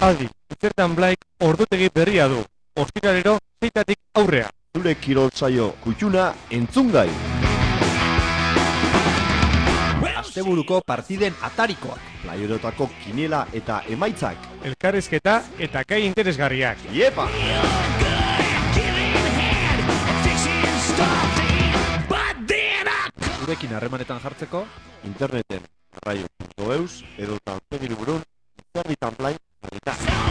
Adi, zertan Blaik ordutegi berria du. Ostiralero, 6 aurrea. Zure kirol saio kutxuna entzungai. Asteburuko partiden atarikoak. Playerotako kiniela eta emaitzak. Elkarrizketa eta gai interesgarriak. Iepa! Zurekin harremanetan jartzeko, Interneten raio.eus edo tanpegiriburun zerritan Blaik jarrita.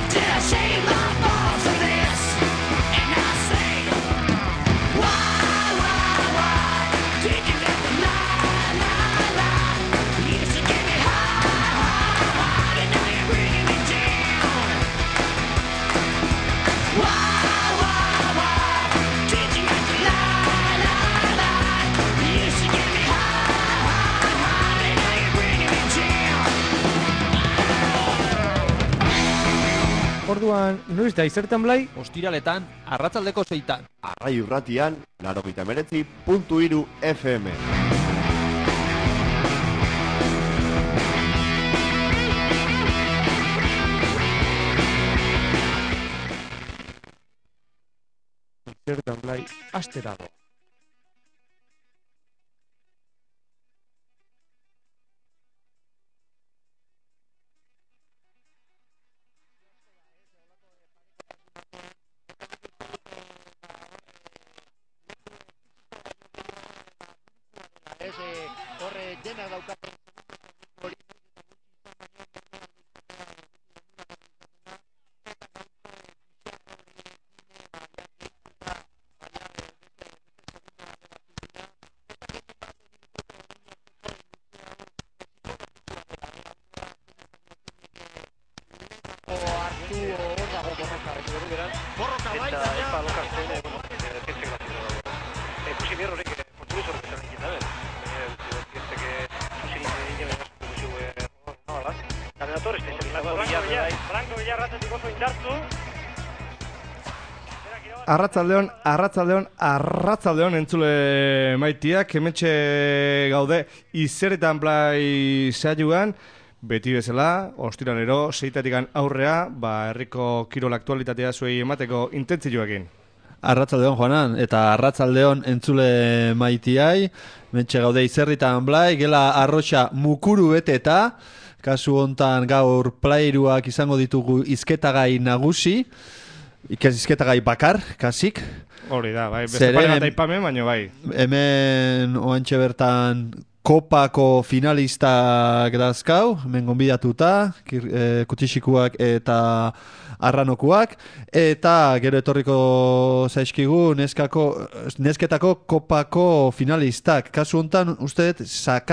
Orduan, noiz da izertan Blai? ostiraletan, arratsaldeko 6. Arrai urratian, 89.3 FM. Izertan Blai, astera do. Horre dena daukaten hori Arratsaldeon entzule maitiak, hementxe gaude izerretan Blai saioan, beti bezala, ostiralero, 6 aurrea, herriko kirol aktualitatea zuei emateko intentzioekin. Arratsaldeon Juanan, eta arratsaldeon entzule maitiai, hementxe gaude izerritan Blai, gela arroxa mukuru beteta, kasu hontan gaur playeruak izango ditugu izketagai nagusi, izketagai bakar, kasik. Hori da, bai, beste pare bat aipamen, baina bai. Hemen oantxe bertan kopako finalistak dazkau, hemen gonbidatuta, kutixikuak eta arranokuak, eta gero etorriko zaizkigu nesketako kopako finalistak. Kasu hontan, usteet,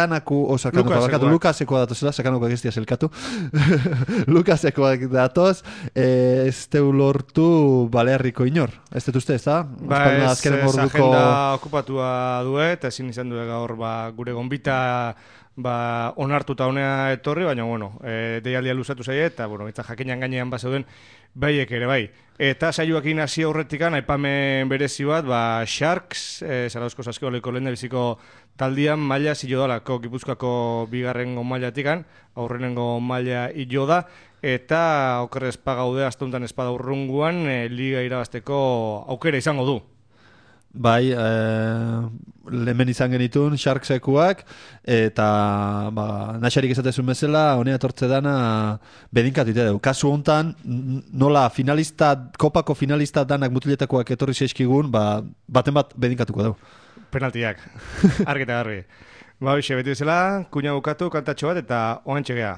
Lukasekoa datozela, sakanakoak ez diazelkatu. Lukasekoak datoz, ez teu lortu Balearriko inor. Ez dut uste, ez da? Ba, ez agenda okupatua duet, ezin izan duet gaur gure gonbita onartuta honea etorri, baina, deialdia luzatu zaie, eta, eta jakinan gainean bazeuden baiek ere bai. Eta saioakin hasi aurretikan, aipamen berezi bat, Sharks, Zarauzko Saskibaleko lehendabiziko taldian, maila zilo dalako, Gipuzkoako bigarrengo mailatikan, aurrenengo maila hilo da, eta okerrez pagaude, astuntan espada urrunguan, liga irabazteko aukera izango du. Bai, hemen izan genitun Sharksekuak, eta naxarik esatezun bezala, honea etortze dana bedinkatu ite dugu. Kasu hontan, nola kopako finalista danak mutiletakoak etorri zeizkigun, baten bat bedinkatuko dugu. Penaltiak, argita garbi. Hoxe, beti bezala, kuina bukatu, kantatxo bat, eta oantxe gea.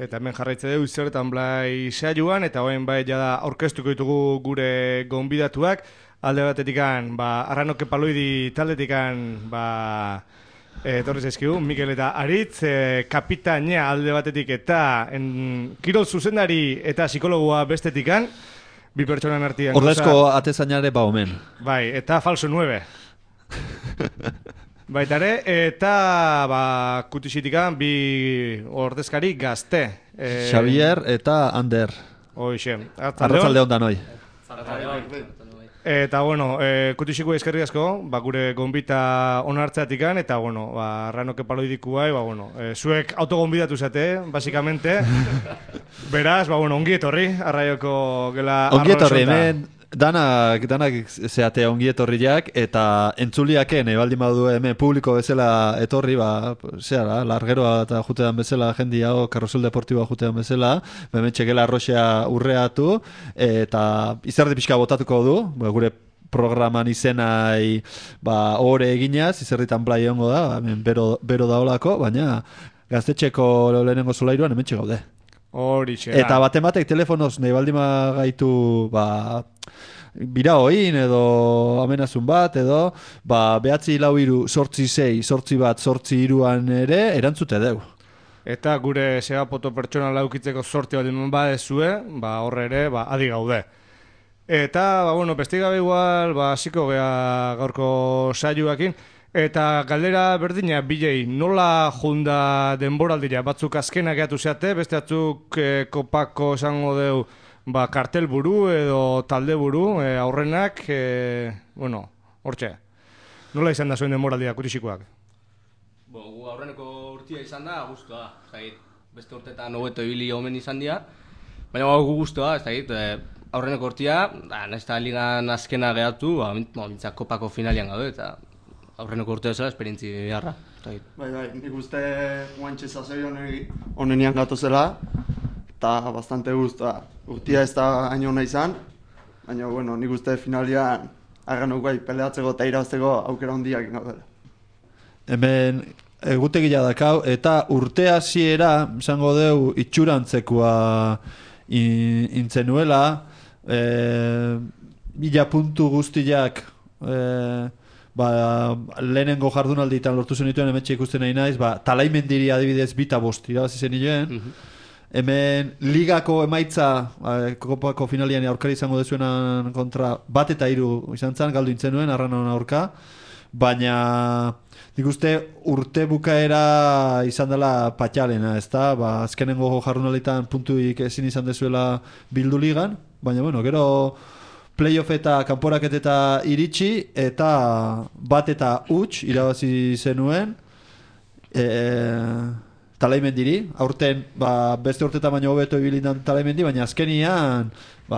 Eta hemen jarraitze dugu Zertan Blai saioan, eta hoen bai jada aurkeztuko ditugu gure gonbidatuak. Alde batetikan, Arranoke Paloidi taldetikan, etorri zaizkigu, Mikel eta Aritz, kapitaina alde batetik eta kirol zuzendari eta psikologoa bestetikan, bi pertsonan artean. Ordezko atezainare omen. Bai, eta falso 9. Baitare, eta kutisitikan bi ordezkari gazte. Xavier eta Ander. Hoxe. Arratzalde ondan hoi. Eta, kutisiko eskerri asko, gure gonbita onartzeatikan, eta, Arranoke Paloidiku bai, zuek autogonbidatu zate, basikamente. Beraz, ongi etorri, Arraioko gela ongi etorri, hemen, danak zeate ongi etorriak, eta entzuliaken, baldin badu hemen publiko bezala etorri, largeroa eta jutean bezala, jendi hau, karrozul deportiboa jutean bezala, hemen txekela arroxea urreatu, eta izerdi pixka botatuko du, gure programan izenai ore eginaz, izerditan plai ongo da, hemen bero daolako, baina gaztetxeko lehenengo solairuan hemen txegaude. Horixe. Eta batek telefonoz nahi baldima gaitu bira hoin edo amenazun bat edo behatzi lau iru sortzi zei, sortzi bat, sortzi iruan ere erantzute deu. Eta gure segapoto pertsonal laukitzeko sorti bat eman badezue, horre ere, adi gaude. Eta, bestigabe igual, hasiko gea gaurko saioakin. Eta galdera berdina, bilei, nola junda denboraldira? Batzuk azkenak gehiatu zeate, beste batzuk kopako esango deu kartel buru edo talde buru, aurrenak, hortxe. Nola izan da zuen denboraldira kutisikoak? Gu aurreneko urtia izan da, guztua, beste urtetan hobeto ibili omen izan dira, baina gu guztua, aurreneko urtia, nahiz eta ligan azkena gehatu, mintzak kopako finalian gaude, eta aurreneko urtea zela, esperientzi beharra. Bai, nik uste guantxe zazoi honenian gatozela, eta bastante guztua. Urtia ez da hain hona izan, baina, nik uste finalian Arranok bai peleatzeko eta irazteko aukera hondiak gaudela. Hemen egutegia dakau, eta urte hasiera izango deu itxurantzekoa intzenuela, mila puntu guztiak lehenengo jardunalditan lortu zenituen hemetxe ikusten nahi naiz, Talaimendiri adibidez 2-5 irabazi zenioen. Hemen ligako emaitza kopako finalian aurkari izango dezuenan kontra 1-3 izan zen, galdu intzenuen Arranon aurka, baina nik uste urte bukaera izan dela patxalena, ezta? Azkenengo jardunalditan puntuik ezin izan dezuela bildu ligan, baina gero playoff eta kanporaket eta iritsi, eta 1-0 irabazi zenuen Talaimendiri, aurten beste urtetan baino hobeto ibilindan Talaimendi, baina azkenian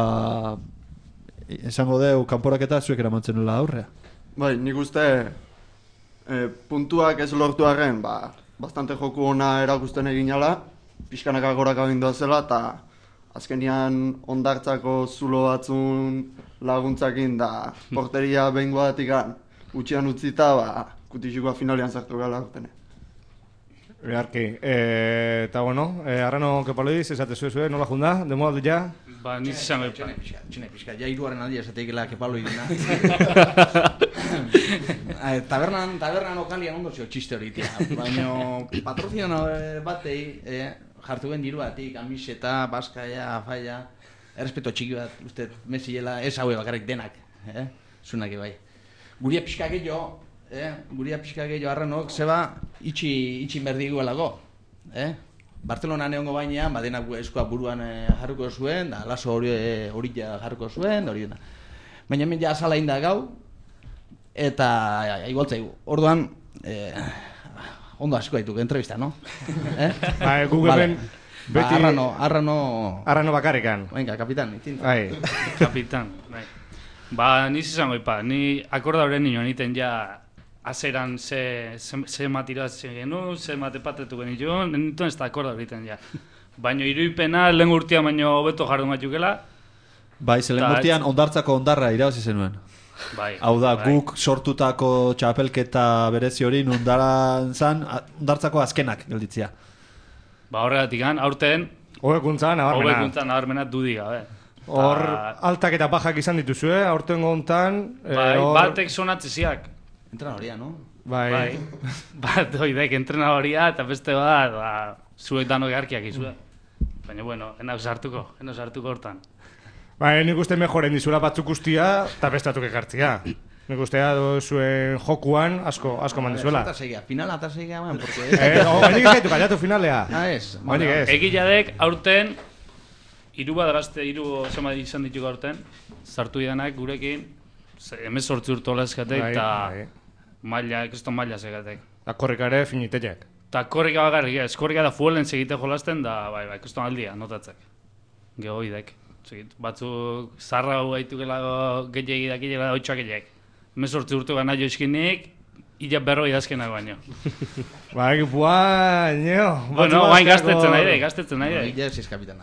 esango deu kanporaketa zuek eramantzen nuela aurrea. Bai, nik uste puntuak ez lortu arren, bastante joku ona erakusten eginala, pixkanaka goraka bindua zela, eta azkenian ondartzako zulo batzun laguntzakin da porteria behingo batikan utxian utzita, kutisikoa finalian zartu gala urtene. Beharki. Eta Arranoke Paloidi, esate zuen, nola junda? Demoraldi ja? Niz izango Txene pixka, ja hiruaren aldia esateikela Kepaloidina. Tabernan okalian ondo zio txiste hori tia. Baina patroziono batei jartu ben diruatik, amiseta, baskaia, afaia, errespeto txiki bat, uste, mesiela, ez haue bakarrik denak, zunak bai. Guria pixka gehiago Arranok, zeba, itxin berdiguelago, Barcelona neongo bainean, denak eskua buruan jarruko zuen, da laso hori jarruko zuen, hori dena. Baina hemen ja azala inda gau, eta igualtzaigu. Orduan, ondo hasiko dituk, entrevista, no? Googleen beti... Arrano bakarrikan. Venga, kapitan, itinta. Kapitan, bai. Niz izango ni akorda horren nioen iten ja azeran ze matiratzen genuen, ze matepatetu genituen, nintzen ez da akorda horiten ja. Baina iruipena, lehen urtean baino hobeto jardun batxukela. Bai, ze lehen urtean ondartzako ondarra irabazi zenuen. Bai. Hau da, guk sortutako txapelketa berezi hori ondartzako azkenak gelditzia. Horregatik, aurten, Hobekuntza nabarmena. Hobekuntza nabarmena dudik gabe. Hor, altak eta bajak izan dituzue, aurten gontan... Bai, batek sonatziziak. Entrenadoria, no? Bai. Bat oidek entrenadoria eta beste bat, zuek danok garkiak izue. Baina, bueno, enau sartuko hortan. Bai, nik uste mejoren dizula batzuk guztia, eta bestatuk ekartzia. Nik ustea zuen jokuan asko mandizuela. Finala eta segia, man, porque... Oinik ez gaitu kallatu finalea. Ez. Oinik ez. Egiladek aurten, hiru zema izan ditugu aurten, sartu idanak gurekin, 18 urte hola eskatek, eta maila, ekoston maila segatek. Eta korrikare finitetek. Eta korrika bakarrik ez, korrika da fuelen segite jolasten, da, bai, ekoston aldia, notatzek. Gehoidek. Batzuk zarra hau gaitukela gehiagi dakilera oitxoak gehiak. 18 urte gana joizkinik, ila berroi dazkenak baino. Bai, buaino. Bueno, bain gaztetzen nahi de. Ila esiz kapitana.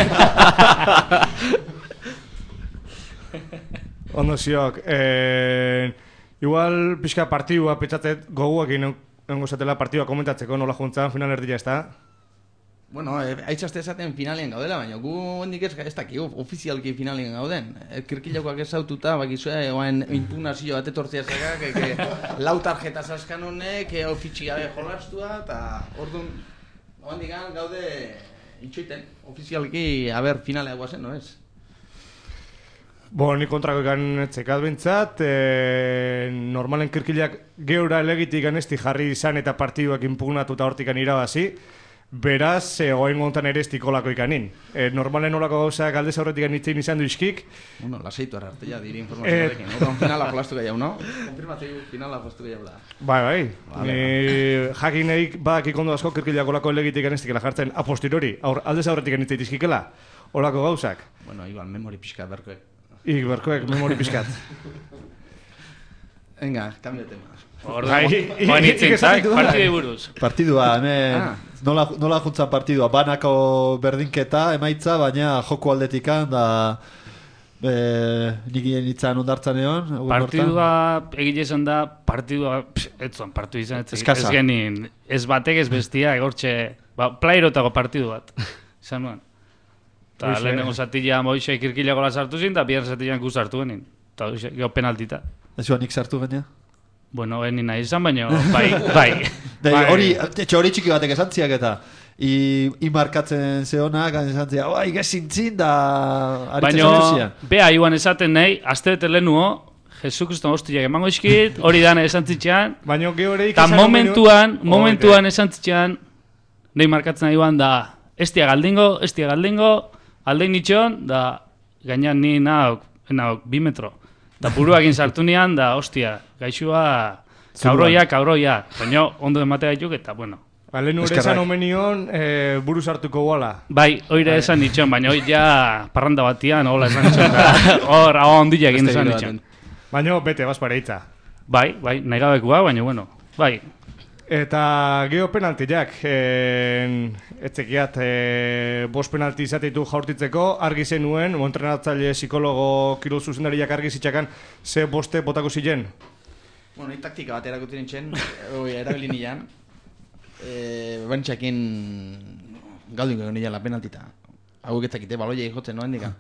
Ondo ziok. Igual pixka partidua petxatzet goguak inongo zatela partidua komentatzeko nola juntzan final erdila ez da? Bueno, aitzazte esaten finalean gaudela, baina gu hendik ez dakigu, ofizialki finalean gauden. Kirkilakoak ez aututa, bakizue, oain impugnazio bat etortzea zakak, lau tarjeta saskan honek, ofitxi gabe jolaztua, eta orduan, oain digan gaude itxoiten, ofizialki, finalea guazen, no ez? Bo, ni kontrako ikan etzekat bintzat, normalen kirkilak geura elegitik ganezti jarri izan eta partiduak impugnatu eta hortikan irabazi, beraz, oain gontan ere ez tikolako ikanin. Normalen olako gauzak aldez aurretik anitzen izan duizkik. Bueno, laseitu ararte ya diri informazioarekin. Otan finala jolastu gehiago, no? Konfirmatzei finala jolastu gehiago da. Bai. Jakineik badakik ondo asko kirkilako olako elegitik ganeztikela jartzen a posteriori, aldez aurretik anitzen dizkikela, olako gauzak. Bueno, igual, memori pixkat berkoek. Memori pixkat. Venga, cambio de tema. Oain itzintzak, partidui buruz. Partidua, hemen, nola juntzan partidua, banako berdinketa, emaitza, baina joko aldetikan, da nikien itzan ondartzan egon. Partidua, egile esan da, partidua, etzon, partidu izan, ez genin, ez batek ez bestia, egortxe, plairotako partidu bat, izan nuen. Eta lehenengo zatila moixe kirkilagola sartu zin, eta biar zatilan gu sartu genin. Eta geho penaltita. Ez joan nik sartu genia? Bueno, geni nahi izan, baina bai. Hori txiki batek esantziak eta markatzen zehonak, esantziak, bai, gezintzin da... Baina, beha iguan esaten nahi, azte bete lehenuo, Jesu Kristo hostiak emango izkit, hori dana esantzitxean, eta momentuan esantzitxean, nahi markatzen nahi guan da, estia galdingo, aldein nitxon, da, gainan ni nauk 2 metro. Da buruakin sartu nian, da, hostia, gaixua, kabroia. Baina, ondo ematea gaituk, eta, bueno. Lehen ure esan omenion, buru sartuko guala. Bai, oire esan nitxon, baina hoi ja parranda batian, hola esan nitxon. Hor, hau ondila egin esan nitxon. Baina, bete, bazpareitza. Bai, nahi gabekua, baina, bueno, bai. Eta geho penaltiak, etzekiat, 5 penalti izateitu jaurtitzeko, argi zenuen, entrenatzaile psikologo kirol zuzendariak argi zitxakan, ze boste botako ziren? Bueno, taktika bat erakutzen nintzen, erabili nian, bantxakin galdun gero nian la penaltita. Hau egetzakite, baloia jotzen, no hendika.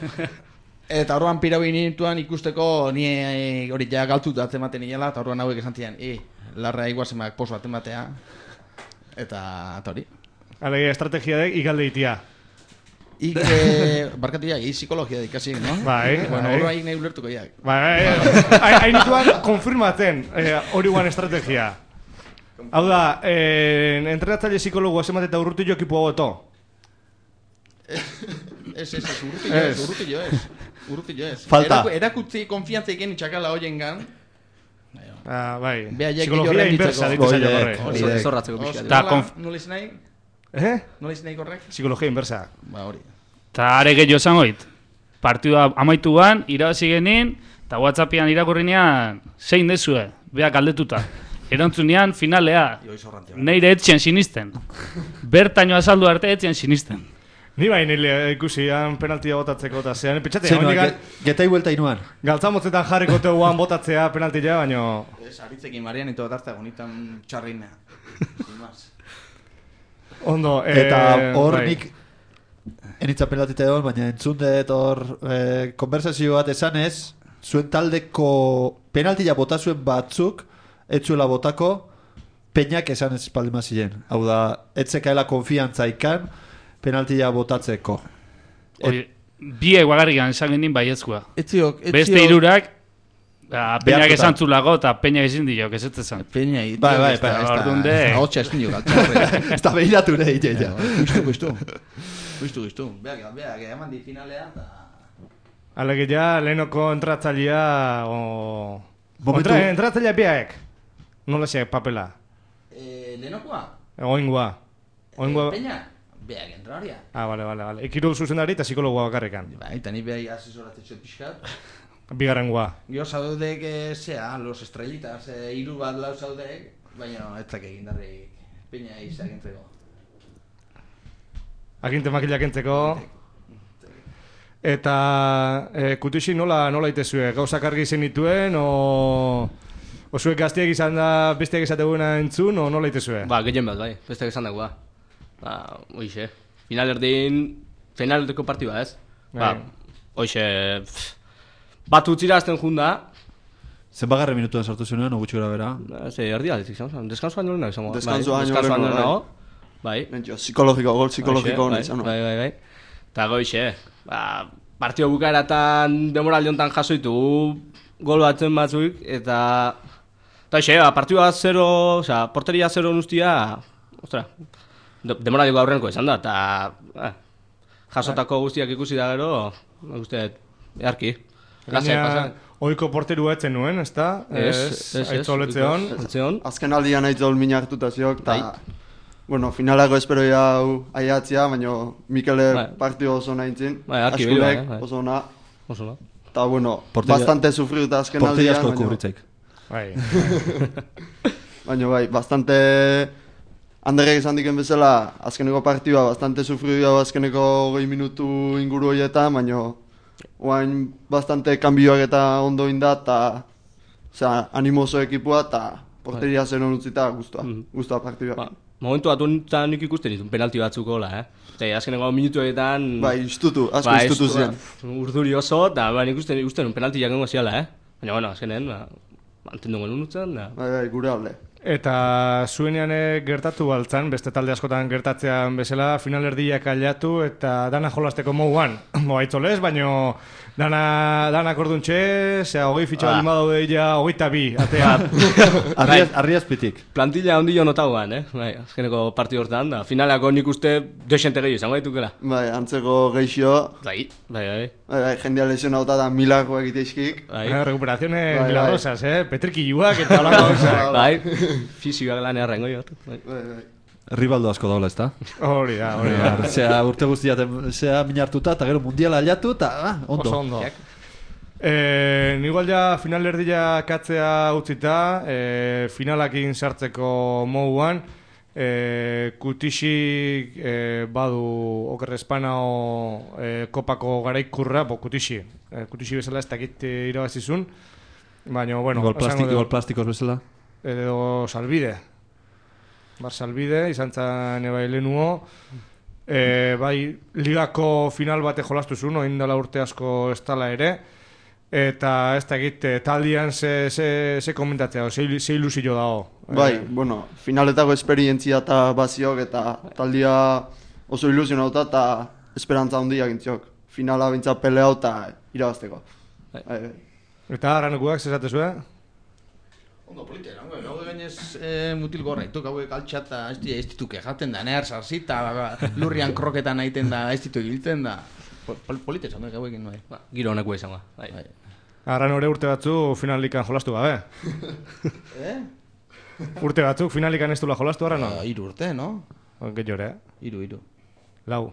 Eta horrean pirau nintuan ikusteko ni hori ja galtut atzematen niela, eta horrean hauek esan zian, larra iguazemak poso atematea, eta hori. Alegi, estrategia dek igalde itia. Barkatu ja, psikologia ikasi, no? Bai. Bueno, horra nahi ulertuko jak. Bai, hain nituan konfirmaten hori guan estrategia. Hau da, entrenatzaile psikologoa zemat eta urrutillo ekipu hau eto? Urrutillo ez. Falta. Erakutzi konfiantza iken itxakala hoien gan. Bai, psikologia inversa ditu zaila horre. Zorratzeko pixka. Nola izan nahi? Nola izan nahi korrek? Psikologia inversa. Ba, hori. Eta are gehiago esan goit. Partidua amaituan, irabazi genin, eta WhatsAppian irakurrinean, zein dezue, beha galdetuta. Erantzunian, finalea. Neire etxien sinisten. Bertaino azaldu arte etxien sinisten. Ni bain ikusian penaltia botatzeko eta zean, petxatea. Getai buelta inuan. Galtzamotzetan jarriko teuan botatzea penaltia, baino... Aritzekin Marian ito bat hartzea gonitan txarrinea. Ondo, eta hor nik enitza penaltite egon, baina entzundet hor konversazio bat esanez, zuen taldeko penaltila bota zuen batzuk, etzuela botako, Peñak esan ez espaldima ziren. Hau da, etzekaela konfiantza ikan, penaltila botatzeko. Biek bagarrikan esan genin baiezkoa. Etziok. Beste hirurak Peñak esan zulako eta Peñak ezin diok, ez esan. Peña Bai, ordunde. Ahotsa ezin diok, altxarre. Ez da behiratu nahi, ja. Gustu. Beak, eman di finalean, Alege ja, lehenoko entratzailea entratzailea biaek. Nola xe, papela? Lehenokoa? Oingoa. Peña? Beak, entraria. Vale. Ikiru zuzendari eta psikologoa bakarrekan. Eta ni beha asesoratzen pixkat. Bigarrengoa. Gio zaudek, los estrellitas, hiru bat lau zaudek, baina etzak egin darrik Peña izagentzeko. Aginte makilak entzeko. Eta Kutixi nola itezue? Gauzak argi zenituen, o zuek gaztiak izan da besteak izate buena entzun, o nola itezue? Gehien bat, bai, besteak izan dagoa. Oixe, finalerdeko partidua ez? Oixe, bat utzira azten junda. Zenbagarre minutuan sartu zenuen, gutxi gara bera? Erdi aldezik izan, deskanso baino lehenak izango. Deskanso baino lehenago. Bai. Gol psikologiko hona izan. Bai. Eta goixe, partio bukaeratan demoraldi honetan jaso ditugu gol batzen batzuk, eta xe, partioa 0, porteria 0 nuztia, demoraldi gaurreneko izan da, eta jasotako guztiak ikusi da gero, uste, eharki. Oiko porterua etzen nuen, ez da? Aitzol etzeon. Azken aldian aitzol mina hartuta ziok, eta finalako espero jau aiatzia, baina Mikele partio oso nahintzin. Askulek oso ona. Eta, bastante sufriuta azken aldian. Porteria asko kubritzeik. Baina, bastante... Anderrek izan diken bezala, azkeneko partioa bastante sufriu azkeneko 20 minutu inguru horietan, baina oain bastante kanbioak eta ondo inda, eta animoso ekipua, eta porteria zeron utzita guztua partioak. Momentu bat honetan nik ikusten ditun penalti batzuk gola, azkeneko minutuetan... Asko iztutu ziren. Urduri oso, eta nik ikusten penalti jakengo ziala, baina, azkenen, mantendu genuen utzen. Bai, gure alde. Eta zuenean gertatu baltzan, beste talde askotan gertatzean bezala, finalerdiak aliatu eta dana jolasteko moguan. Aitzolez, baina danak orduntxe, 20 fitxa bali madaude ja 22, atea. Arriazpitik. Plantilla ondillo notagoan, azkeneko partidu hortan, da. Finaleako nik uste desente gehiago izango daitukela. Bai, antzeko geixo. Bai. Jendea lesionauta da milagro egiteizkik. Recuperaciones milagrosas, petrikilluak eta olako gauzak. Bai. Fizioak lan errengo jo. Ribaldo asko daula, ez da? Hori da. Zea urte guztia minartuta, eta gero mundiala aliatu, eta ondo. Oso ondo. Nigual ja finalerdia katzea utzita, finalakin sartzeko moduan, Kutixik badu Oker Espanao kopako garaikurra, Kutixi bezala ez dakit irabazizun, baina, bueno... Gol plastikos bezala? Edo Salbide. Salbide, izan zan ebai lehenuo. Bai, ligako final bate jolastu zuen, oindala urte asko ez tala ere. Eta ez da egite, taldian ze komentatzea, ze ilusio dago. Bai, finaletako esperientzia eta baziok, eta taldia oso ilusionauta eta esperantza handia gintziok. Finala bintzat peleau eta irabazteko. Eta arranukuak, zezatezue? Ondo polite, gaude gainez mutil gorra, ituk hauek altxata ez dituk egaten da, nehar sarzi eta lurrian kroketan egiten da, ez dituk egiltzen da. Polite, zaude gauek egin noe. Giro honeko izango. Arran ore urte batzu finalikan jolastu gabe. Urte batzuk finalikan ez dula jolastu arran? 3 urte, no? Gehiore, 3. 4.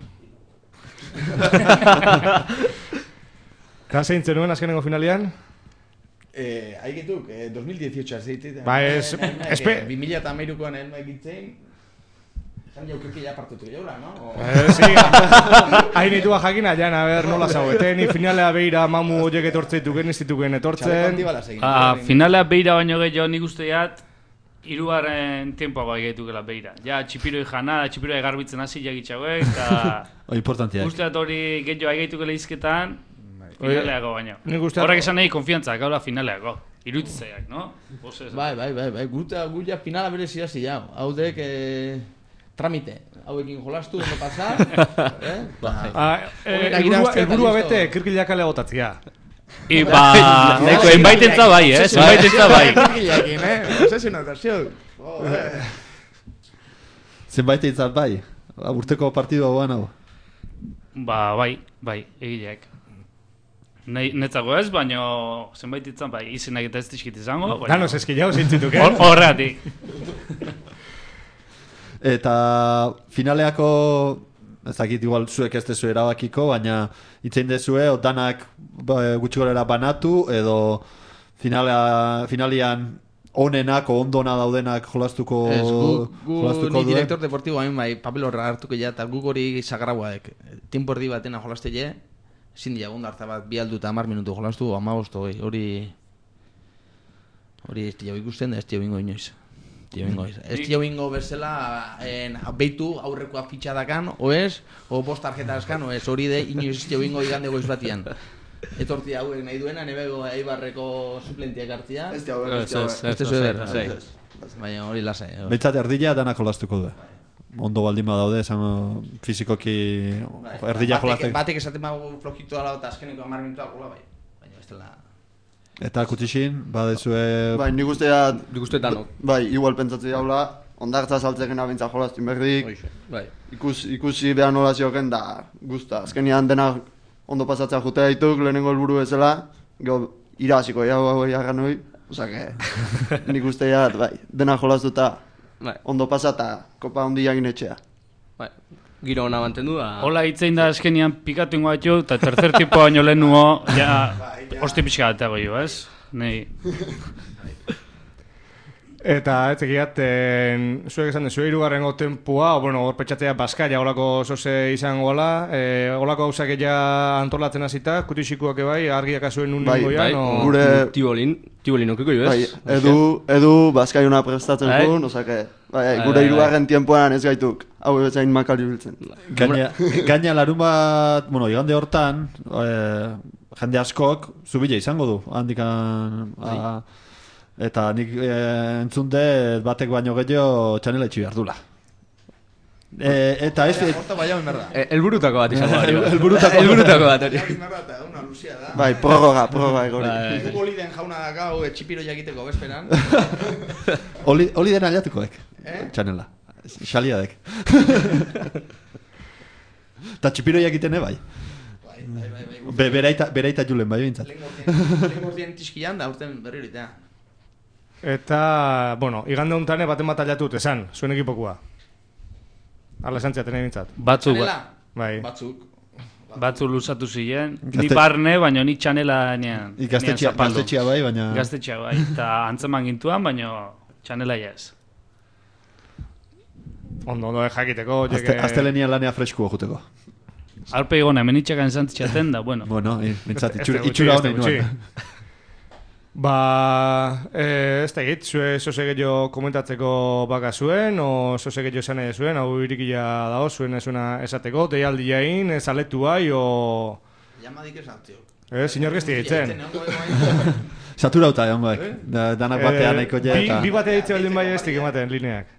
Eta zein zenuen azkenengo finalian? Haiketuk, 2018 azeitit. Ba, ez... 2013koan elma egitzen, zan jaukirki ja partutu jaula, no? Sí, hain itua jakina, jan, a ber, nola zaueten, finalea beira mamu horiek etortzeitu gen, instituken etortzen. Finalea beira baino gehiago nik usteat, Hirugarren tiempoago gaitukela beira. Ja, txipiroi jana, txipiroi garbitzen hasi jagitxauek, eta importantiak. usteat hori gehiago gaitukela izketan, finaleago baina. Horrek esan nahi konfiantza, gaula finaleago. Irutzaiak, no? Bai. Guta finala berezia zi jau. Haudek tramite. Hauekin jolastu, ondo pasa. Elburua bete, kirkilak ale gotatzia. Neko, enbaitentza bai, enbaitentza bai. Kirkilakin, Obsesio notazio. Zenbaiteitzat bai, urteko partidua guan hau. Bai, egileak. Netzago ez, baina zenbait itzan, bai, izenak eta ez dizkit izango. Danos eskilau zintzituk, Horregatik. Eta finaleako, ez dakit igual zuek ez dezu erabakiko, baina itzein dezue, danak gutxi gorera banatu, edo finalian onenak o ondona daudenak jolastuko ni direktor deportibo hain bai, papel horra hartuko ja, eta guk hori sagrauaek. Tiempo erdi batena jolaste ezin diagun hartza bat, 2 aldu eta 10 minutu jolastu, 15 hori ez dira ikusten da, ez dira bingo inoiz. Ez dira bingo bezala, beitu aurrekoa fitxadakan, oez, o bost tarjeta askan, oez, hori de inoiz ez dira bingo igande goiz batian. Etorti hauek nahi duena, nebego Eibarreko suplentiak hartzia. Ez dira ber. Baina hori lasai. Beitzat erdila danak jolastuko du. Ondo baldin badaude, esan fizikoki erdila jolaztek. Batek esaten bago flojito dala eta azkeneko 10 minutuak gola bai. Baina ez dela... Eta kutixin, badezue... Bai, nik uste danok. Bai, igual pentsatzen jaula, ondartza saltzeken abintza jolaztin berdik. Bai. Ikusi behar nola zioken da guzta. Azkenian dena ondo pasatzea jutea dituk, lehenengo helburu bezala, iraziko hau jarran hoi. Osake, nik uste jat, bai, dena jolaztuta. Ondo pasata, kopa hondi jagin etxea. Giro hona mantendu da. Hola hitzein da eskenean pikatu ingo batxu, eta tercer tipo baino lehen nuo, ja, hosti pixka atago jo, ez? Nei. Eta ez egiat, zuek esan dezu, 3. tempua, hor petxatzea Baskaria olako zoze izango gola, olako gauzak ja antolatzen hasita, kutixikuak ebai, argiak azuen nun ningo ja, no? Gure... Tibolin okiko jo, ez? Edu Baskaiuna prestatzen zuen, osake, gure 3. tiempoan ez gaituk, hau ezain makali biltzen. Gaina larun bat, igande hortan, jende askok, zubila izango du, handikan... Eta nik entzunde batek baino gehiago txanela itxi behar dula. Eta ez... Elburutako bat izango da. Elburutako bat hori. Bai, prorroga egori. Guk oliden jauna gau txipiro jakiteko bezperan. Oliden aliatukoek, txanela. Xaliadek. Eta txipiro jakitene bai. Beraita julen bai bintzat. Lengordien tiskian da urten berriritea. Eta, igande hontane baten bat aliatut, esan, zuen ekipokua. Arla esan txaten bintzat. Batzuk. Bai. Batzuk lusatu ziren. Ni barne, baina ni txanela nean. Gaztetxia bai, baina... Gaztetxia bai, eta antzeman gintuan, baina txanela ez. Ondo jakiteko. Aztelenia lanea freskoa juteko. Alpe igona, hemen itxakan zantzitxaten da, bueno. Bueno, mintzat, itxura honen nuen. Ez da egit, zue zoze gehiago komentatzeko baka zuen, o zoze gehiago esan edo zuen, hau irikila dago zuen esateko, deialdi jain, ez aletu bai, o... Llamadik esatio. Sinor gezti ditzen. Satura uta egon goek, danak batean nahiko je eta... Bi batea ditzen baldin bai ez dik ematen, lineak.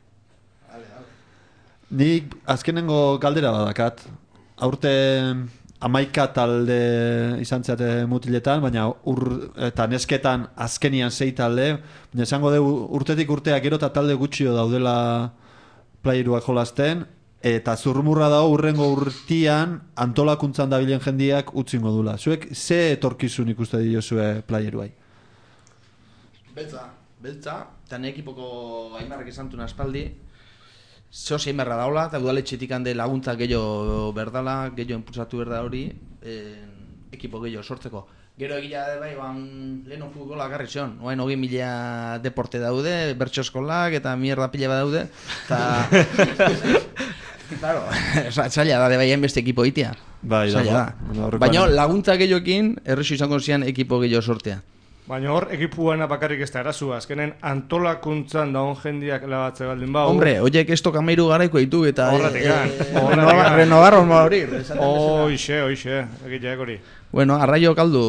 Nik azkenengo galdera badakat, aurten... 11 talde izan zeate mutiletan, baina eta nesketan azkenian 6 talde, baina esango dugu urtetik urtea gero eta talde gutxio daudela playeruak jolasten, eta zurrumurra dago urrengo urtian antolakuntzan dabilen jendiak utzingo dula. Zuek, ze etorkizun ikuste diozue playeruai? Beltza, eta ne ekipoko Aimarrek esan duen aspaldi, zeo zein berra daula, eta udaletxetik hande laguntza gehiago berdala, gehiago impulsatu berda hori, ekipo gehiago sortzeko. Gero egila bai, leheno futbola garri zion, oain 20.000 deporte daude, bertso eskolak eta mierda pila bat daude, eta... Claro, zaila da, bai beste ekipo itia. Bai, da. Baina laguntza gehiokin, errezu izango zian ekipo gehiago sortea. Baina hor, ekipuana bakarrik ez da erazua, azkenen antolakuntzan daun jendiak labatze baldin bau. Hombre, oiek esto kamairu garaiko ditu eta... Horratikan. Renovar horma hori. Oixe, egiteak hori. Bueno, arraio kaldu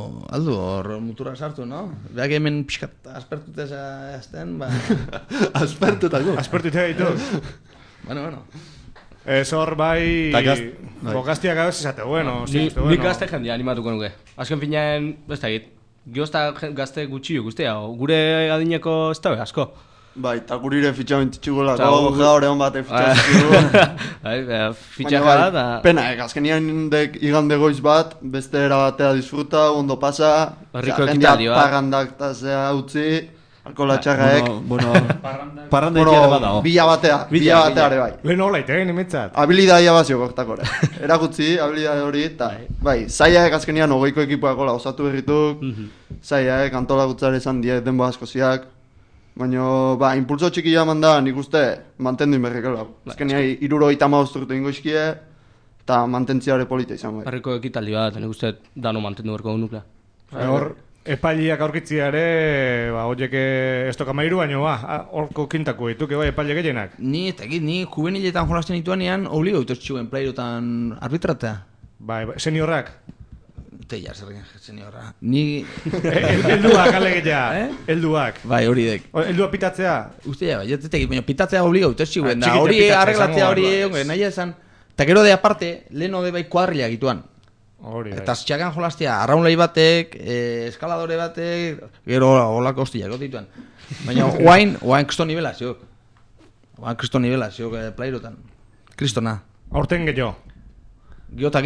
hor mutura sartu, no? Beak hemen pixkat aspertutez azten, ba... Aspertutako. Aspertutea ditu. Bueno. Ez hor bai... Gaztiak gabez izate, bueno. Nik gazte jendia animatuko nuke. Azken finean, ez da egit. Giozta gazte gutxi guztia, gure adineko ez da asko. Bai, eta gurire fitxamentitxugola, gaur egon bate fitxamentitxugola. Fitxakada da... Pena, azkenian igande goiz bat, beste era batea disfruta, ondo pasa, jendia parrandak eta zea utzi, alkola txarraek. Bueno, parranda ikiare bat dago. Bila batea ere bai. Lehen hola itegen imitzat. Habilidadia bazio gortakore. Erakutzi, habilidade hori, eta bai, zaiaek azkenian 20ko ekipoakola osatu berrituk, zaiaek antolagutzare izan die denbo askoziak, baina, ba, impulso txikia manda nik uste mantendu inberrekela. Azkenia 75 urte ingo iskie, eta mantentziare polita izan bai. Harriko ekitaldi bat, nik uste dano mantendu berko nukla. Hor, epailiak aurkitzia ere, ba, horiek ez tokamairu, baina, ba, horko kintako dituke, bai, epailiak gehienak. Ni juveniletan jolasten dituanean, obligo itotxuen playerotan arbitratea. Bai, seniorrak. Teia, seniorra. Ni... Elduak, alegeia. Elduak. Bai, hori dek. Eldua pitatzea? Ustea, bai, jatetek, baina pitatzea obligo itotxuen. Hori arreglatzea hori, nahi esan. Eta gero de aparte, leheno de bai kuadrilla gituan. Eta txakan jolaztea, arraunlai batek, eskaladore batek, gero holako hostiak dituan. Baina guain kristo nivela ziok. Guain kristo nivela ziok playerotan. Kristona. Horten gehiago. Giota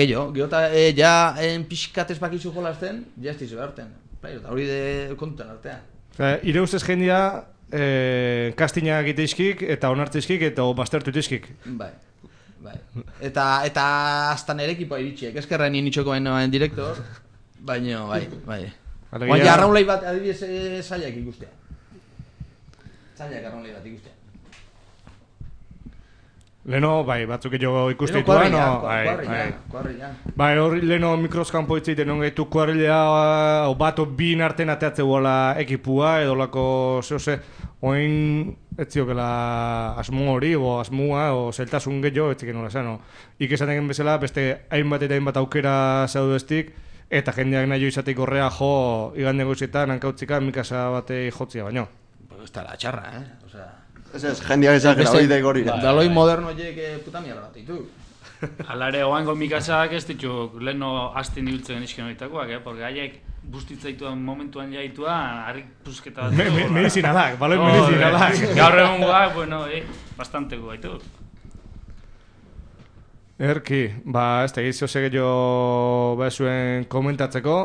ja pixkatez bakizu jolazten, jaztizu beharten. Playerota, hori de kontutan artean. Ire ustez jendia, kastina egiteizkik, eta onartzeizkik, eta baztertu itizkik. Bai. Eta hasta nere ekipoa iritsiek, eskerra nien itxoko bainoan direktor, baina, bai. Baina arraunlai bat, adibidez, zailak ikustea. Arraunlai bat ikustea. Leno, bai, batzuk jo ikuste dituan, kuarrilla. Bai, hori leno mikroskampo itzeiten ongeitu kuarrilla, bato bin arten ateatze guala ekipua, edo lako, zehose, oin ez ziokela asmo hori, o asmua, o zeltasun gehiago, ez ziken nola zano. Ikesan egin bezala, beste hainbat eta hainbat aukera zaudu estik, eta jendeak nahi izateik horrea jo, igande goizietan, hankautzika, mikasa batei jotzia baino. Ez da la txarra, osea... Ez, jendeak ezagera hori daik hori. Daloi moderno horiek puta mierda bat ditu. Alare, oango mikasak ez ditu leheno hastin ibiltzen isken horitakoak, porque haiek bustitzaituan momentuan jaitua, harrik pusketa bat. Medizinalak, baloi medizinalak. Gaur egun guak, bueno, bastante guaitu. Erki, ba, ez da egizio sege jo bezuen komentatzeko.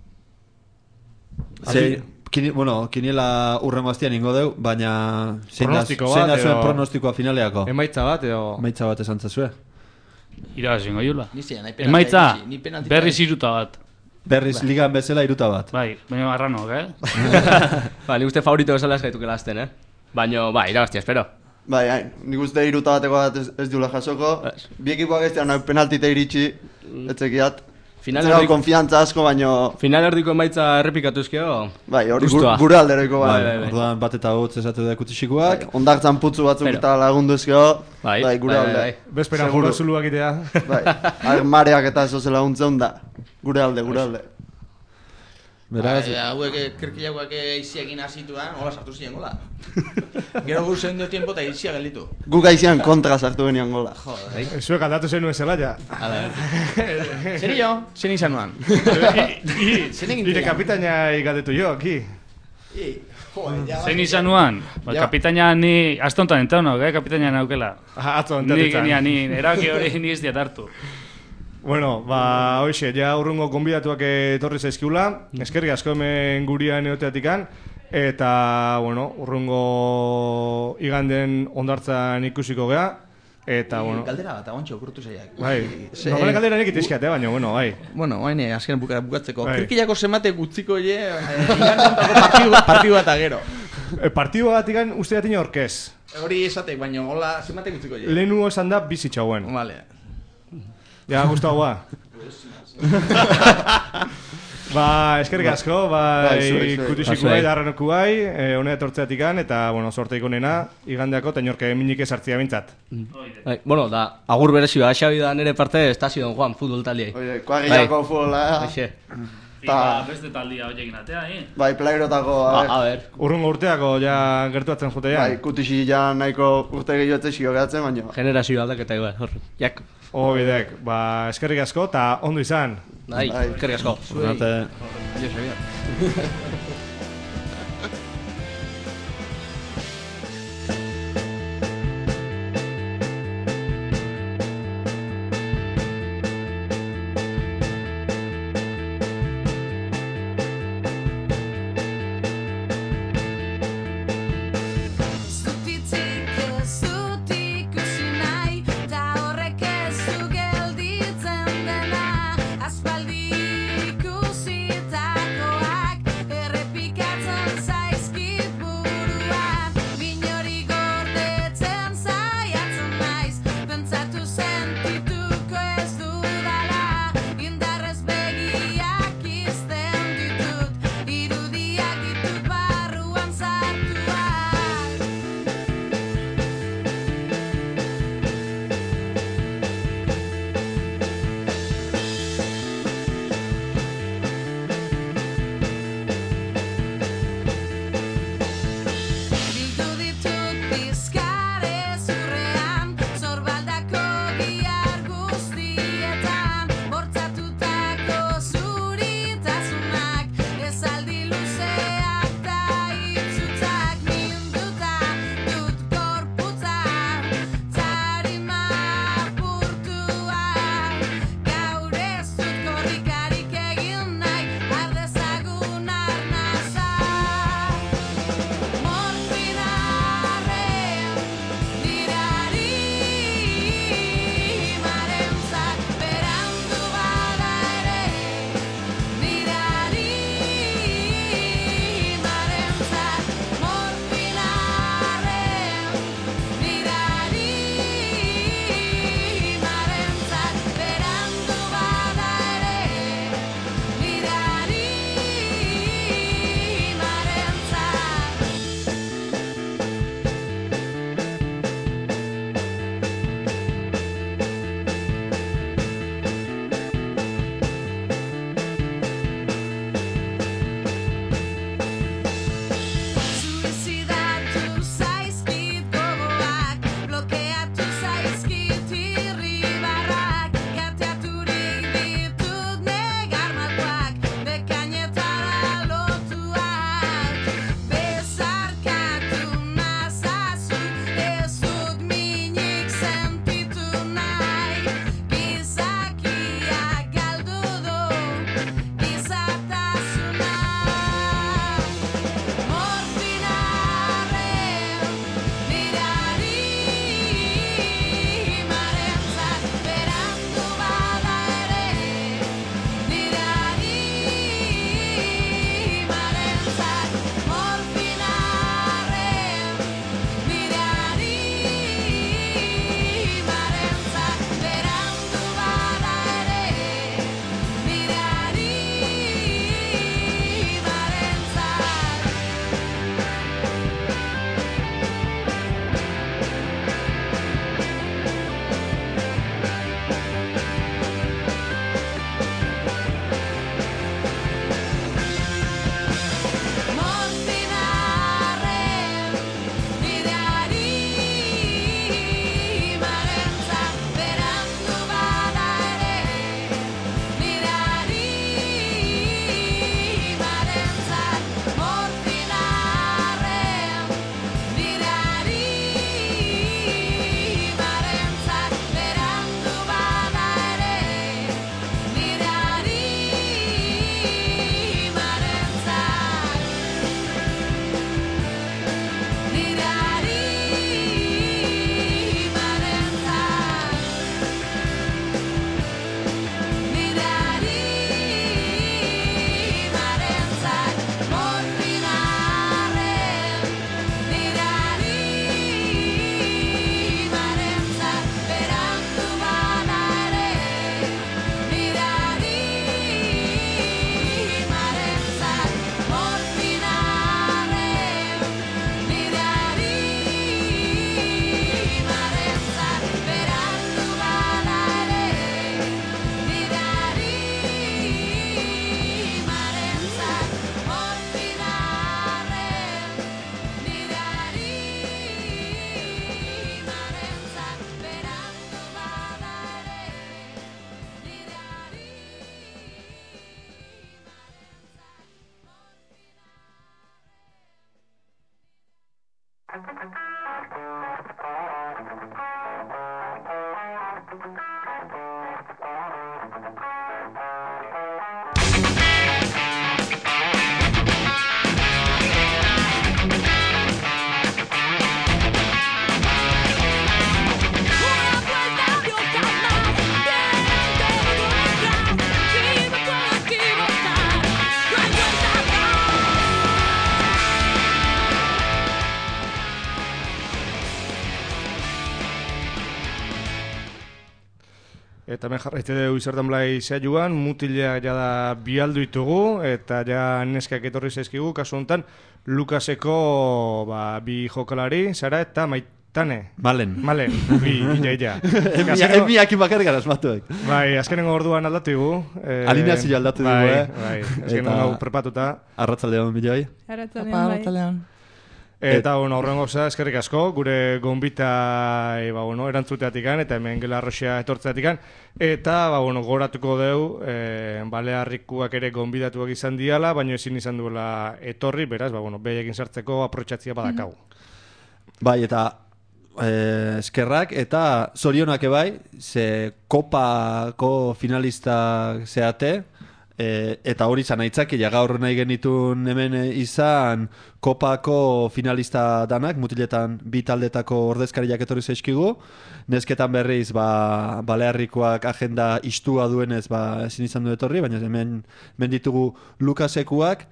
Kiniela urrengo aztian ingo deu, baina zein da zuen pronostikoa finaleako? Emaitza bat, edo? Emaitza bat esan zazue. Iraz ingo jula. Emaitza, berriz iruta bat. Berriz ligan bezala iruta bat. Bai, baina arranok, Ba, nik uste favorito bezala ez gaituke lasten, Baina, ba, irabaztia, espero. Bai, nik uste iruta bateko bat ez diula jasoko. Bi ekipoak ez dian penaltita iritsi, etzekiat. Zerau konfiantza asko, baino... Final erdiko emaitza errepikatu ezkeo? Bai, hori gure aldereko, bai. Orduan bat eta hotz esatu da kutisikoak. Ondartzan putzu batzuk eta lagundu ezkeo, bai, gure alde. Bezperan juro zuluak itea. Bai, mareak eta ezo zela untzen da. Gure alde. Hauek kirkilagoak eiziakin hasituan, hola sartu ziren gola. Gero gu zen dio tiempo eta eizia gelditu. Guk aizian kontra sartu genian gola. Zuek aldatu zen nuezela ja. Zer jo? Zen izan nuan. Nire kapitaina igadetu jo, aki. Zein izan nuan? Kapitaina ni astontan entraunok, kapitaina naukela. Atzo entratetan. Ni eraki hori ni ez diat hartu. Bueno, ba, hoxe, ja urrungo konbidatuak etorri zaizkiula, eskerrik asko hemen gurian egoteatikan, eta, bueno, urrungo iganden ondartzan ikusiko gea, eta, bueno... Galdera bat, aguantxo, okurtu zaiak. Bai, normale galdera nik itizkiat, baina, bueno, bai. Bueno, haine, azken bukatzeko. Kirkilako zemate gutziko je, igandentako partidu bat agero. Partidu bat igan uste datina orkez. Hori esatek, baina, hola, zemate gutziko je. Lehenu esan da bizitxauen. Vale. Ja, guztagoa. Eskerrik asko, kutixiko bai, darrenoku bai, honea etortzeatikan, eta, sorteik honena, igandeako, tenorke minik esartzia bintzat. Bueno, da, agur berezi ba, Xabi da nire parte, estazio don Juan, futbol taldiai. Kuagillako futbola, Ta beste taldia hoiekin atea, Bai, plairotako, a ver. Urrungo urteako ja gertuatzen jute ja. Bai, kutixi ja nahiko urte gehiotze xiogatzen, baina. Generazio aldaketa igual, hor, jak. Bidek, eskerrik asko, eta ondo izan. Bai, eskerrik asko. Zuei. Aspaldi ikusitakoak Eta hemen jarraite dugu izartan blai saioan, mutileak jada bialdu ditugu, eta ja neskak etorri zaizkigu, kasu honetan, Lukaseko bi jokalari, Sara eta Maitane. Malen, bi ja. Emiak bakarrik asmatuek. Bai, azkenengo orduan aldatu dugu. Alineazio aldatu dugu, Bai, azkenengo prepatuta. Arratsaldeon biloi. Arratsaldeon. Eta, aurrengo eskerrik asko, gure gonbita erantzuteatikan, eta hemen Gela Roxea etortzeatikan. Eta, goratuko deu, Balearrikuak ere gonbidatuak izan diala, baina ezin izan duela etorri, beraz, behekin sartzeko aprotxatzia badakau. Bai, eta eskerrak, eta zorionak ebai, ze kopako finalistak zeate, eta hori izan aitzaki, gaur nahi genitun hemen izan kopako finalista danak, mutiletan bi taldetako ordezkariak etorri zaizkigu, nesketan berriz Balearrikoak agenda istua duenez ezin izan du etorri, baina hemen ditugu Lukasekuak,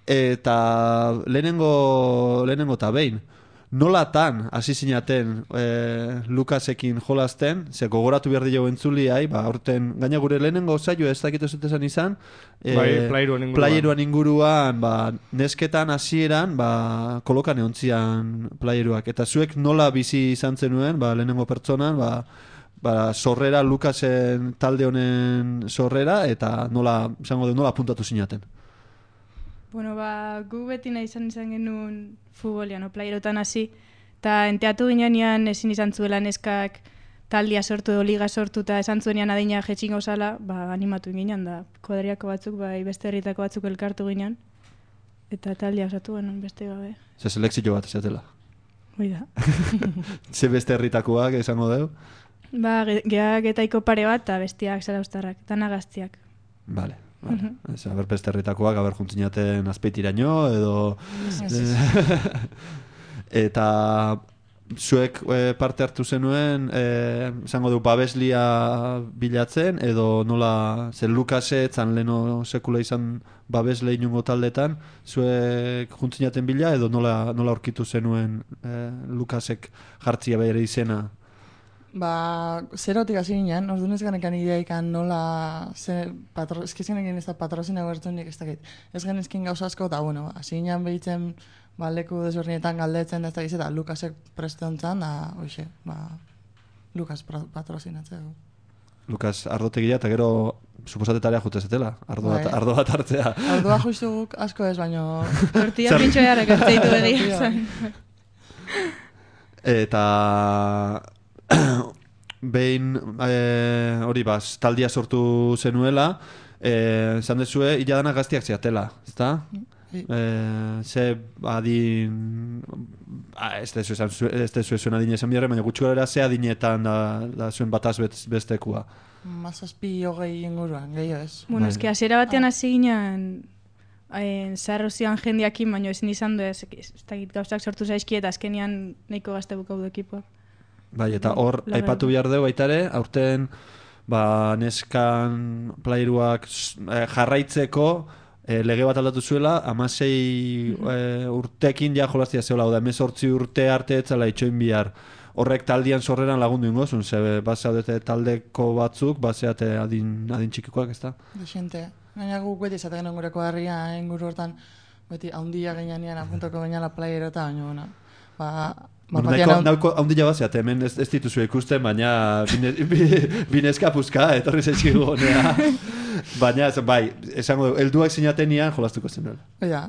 eta lehenengo eta behin, nolatan hasi zinaten Lukasekin jolasten, ze gogoratu behar dira entzuliai, aurten gaina gure lehenengo zailo ez dakitu zutesan izan, playeruan inguruan, nesketan hasieran kolokan eontzian playeruak, eta zuek nola bizi izan zenuen, lehenengo pertsonan, sorrera, Lukasen talde honen sorrera, eta nola puntatu zinaten. Bueno, gu beti nahi izan genuen futbolian, playerotan hasi, eta enteatu ginean ezin izan zuela neskak taldia sortu edo liga sortu, eta esan zuenean adina jetxingo zala, animatu ginean, da kuadriako batzuk, beste herritako batzuk elkartu ginean, eta taldia osatu genuen beste gabe. Ze selekzio bat esatela. Oida. Ze beste herritakoak esango deu? Geak etaiko pare bat, eta bestiak zaraustarrak, eta nagaztiak. Vale. Aber beste herritakoak, juntzinaten azpeitiraino, edo... Eta zuek parte hartu zenuen, esango du babeslia bilatzen, edo nola, zen Lukase, etzan leno sekula izan babesle inungo taldetan, zuek juntzinaten bila, edo nola aurkitu zenuen Lukasek jartzia behar izena? Zerotik hasi ginen, orduan ez ganekan ideaikan nola ezkizien egin ez da patrozina gertunik ez dakit. Ez genezkin gauza asko, eta hasi ginen behitzen leku desberdinetan galdetzen ez dakiz, eta Lukasek preste hontzan, da, hoxe, Lukas patrozinatzeko. Lukas ardotegia, eta gero suposatetarea jutezetela, ardo bat hartzea. Ardoa justu guk asko ez, baino... Tortilla pintxo jarrak hartzeitu egia. Eta... behin hori taldia sortu zenuela, zan dezue, hiladana gaztiak zeatela, ezta? Ze adin... ez dezu zuen adin esan biharre, baina gutxu gara ze adinetan da zuen bataz bestekua. Mazazpi hogei inguruan, gehiago ez. Bueno, eski hasiera batean hasi ginen zaharrozian jendiakin, baina ezin izan du ez gauzak sortu zaizki eta azkenian nahiko gazte bukaudu ekipoak. Bai, eta hor, aipatu behar dugu baitare, aurten neskan playeruak jarraitzeko lege bat aldatu zuela, 16 urtekin ja jolaztia zeola, da 18 urte arte etzala itxoin bihar. Horrek taldian sorreran lagundu ingozun, ze bazeaudete taldeko batzuk, bazeate adin txikikoak, ez da? Desiente. Gaina guk beti izaten gureko harria inguru hortan, beti haundia gainean apuntoko gainala playerota, baina, Nauko haundila bazeat, hemen ez dituzu ikusten, baina binezka puzka, etorri zaizkigu honea. Baina, esango du, helduak zinatenian jolastuko zen. Oida,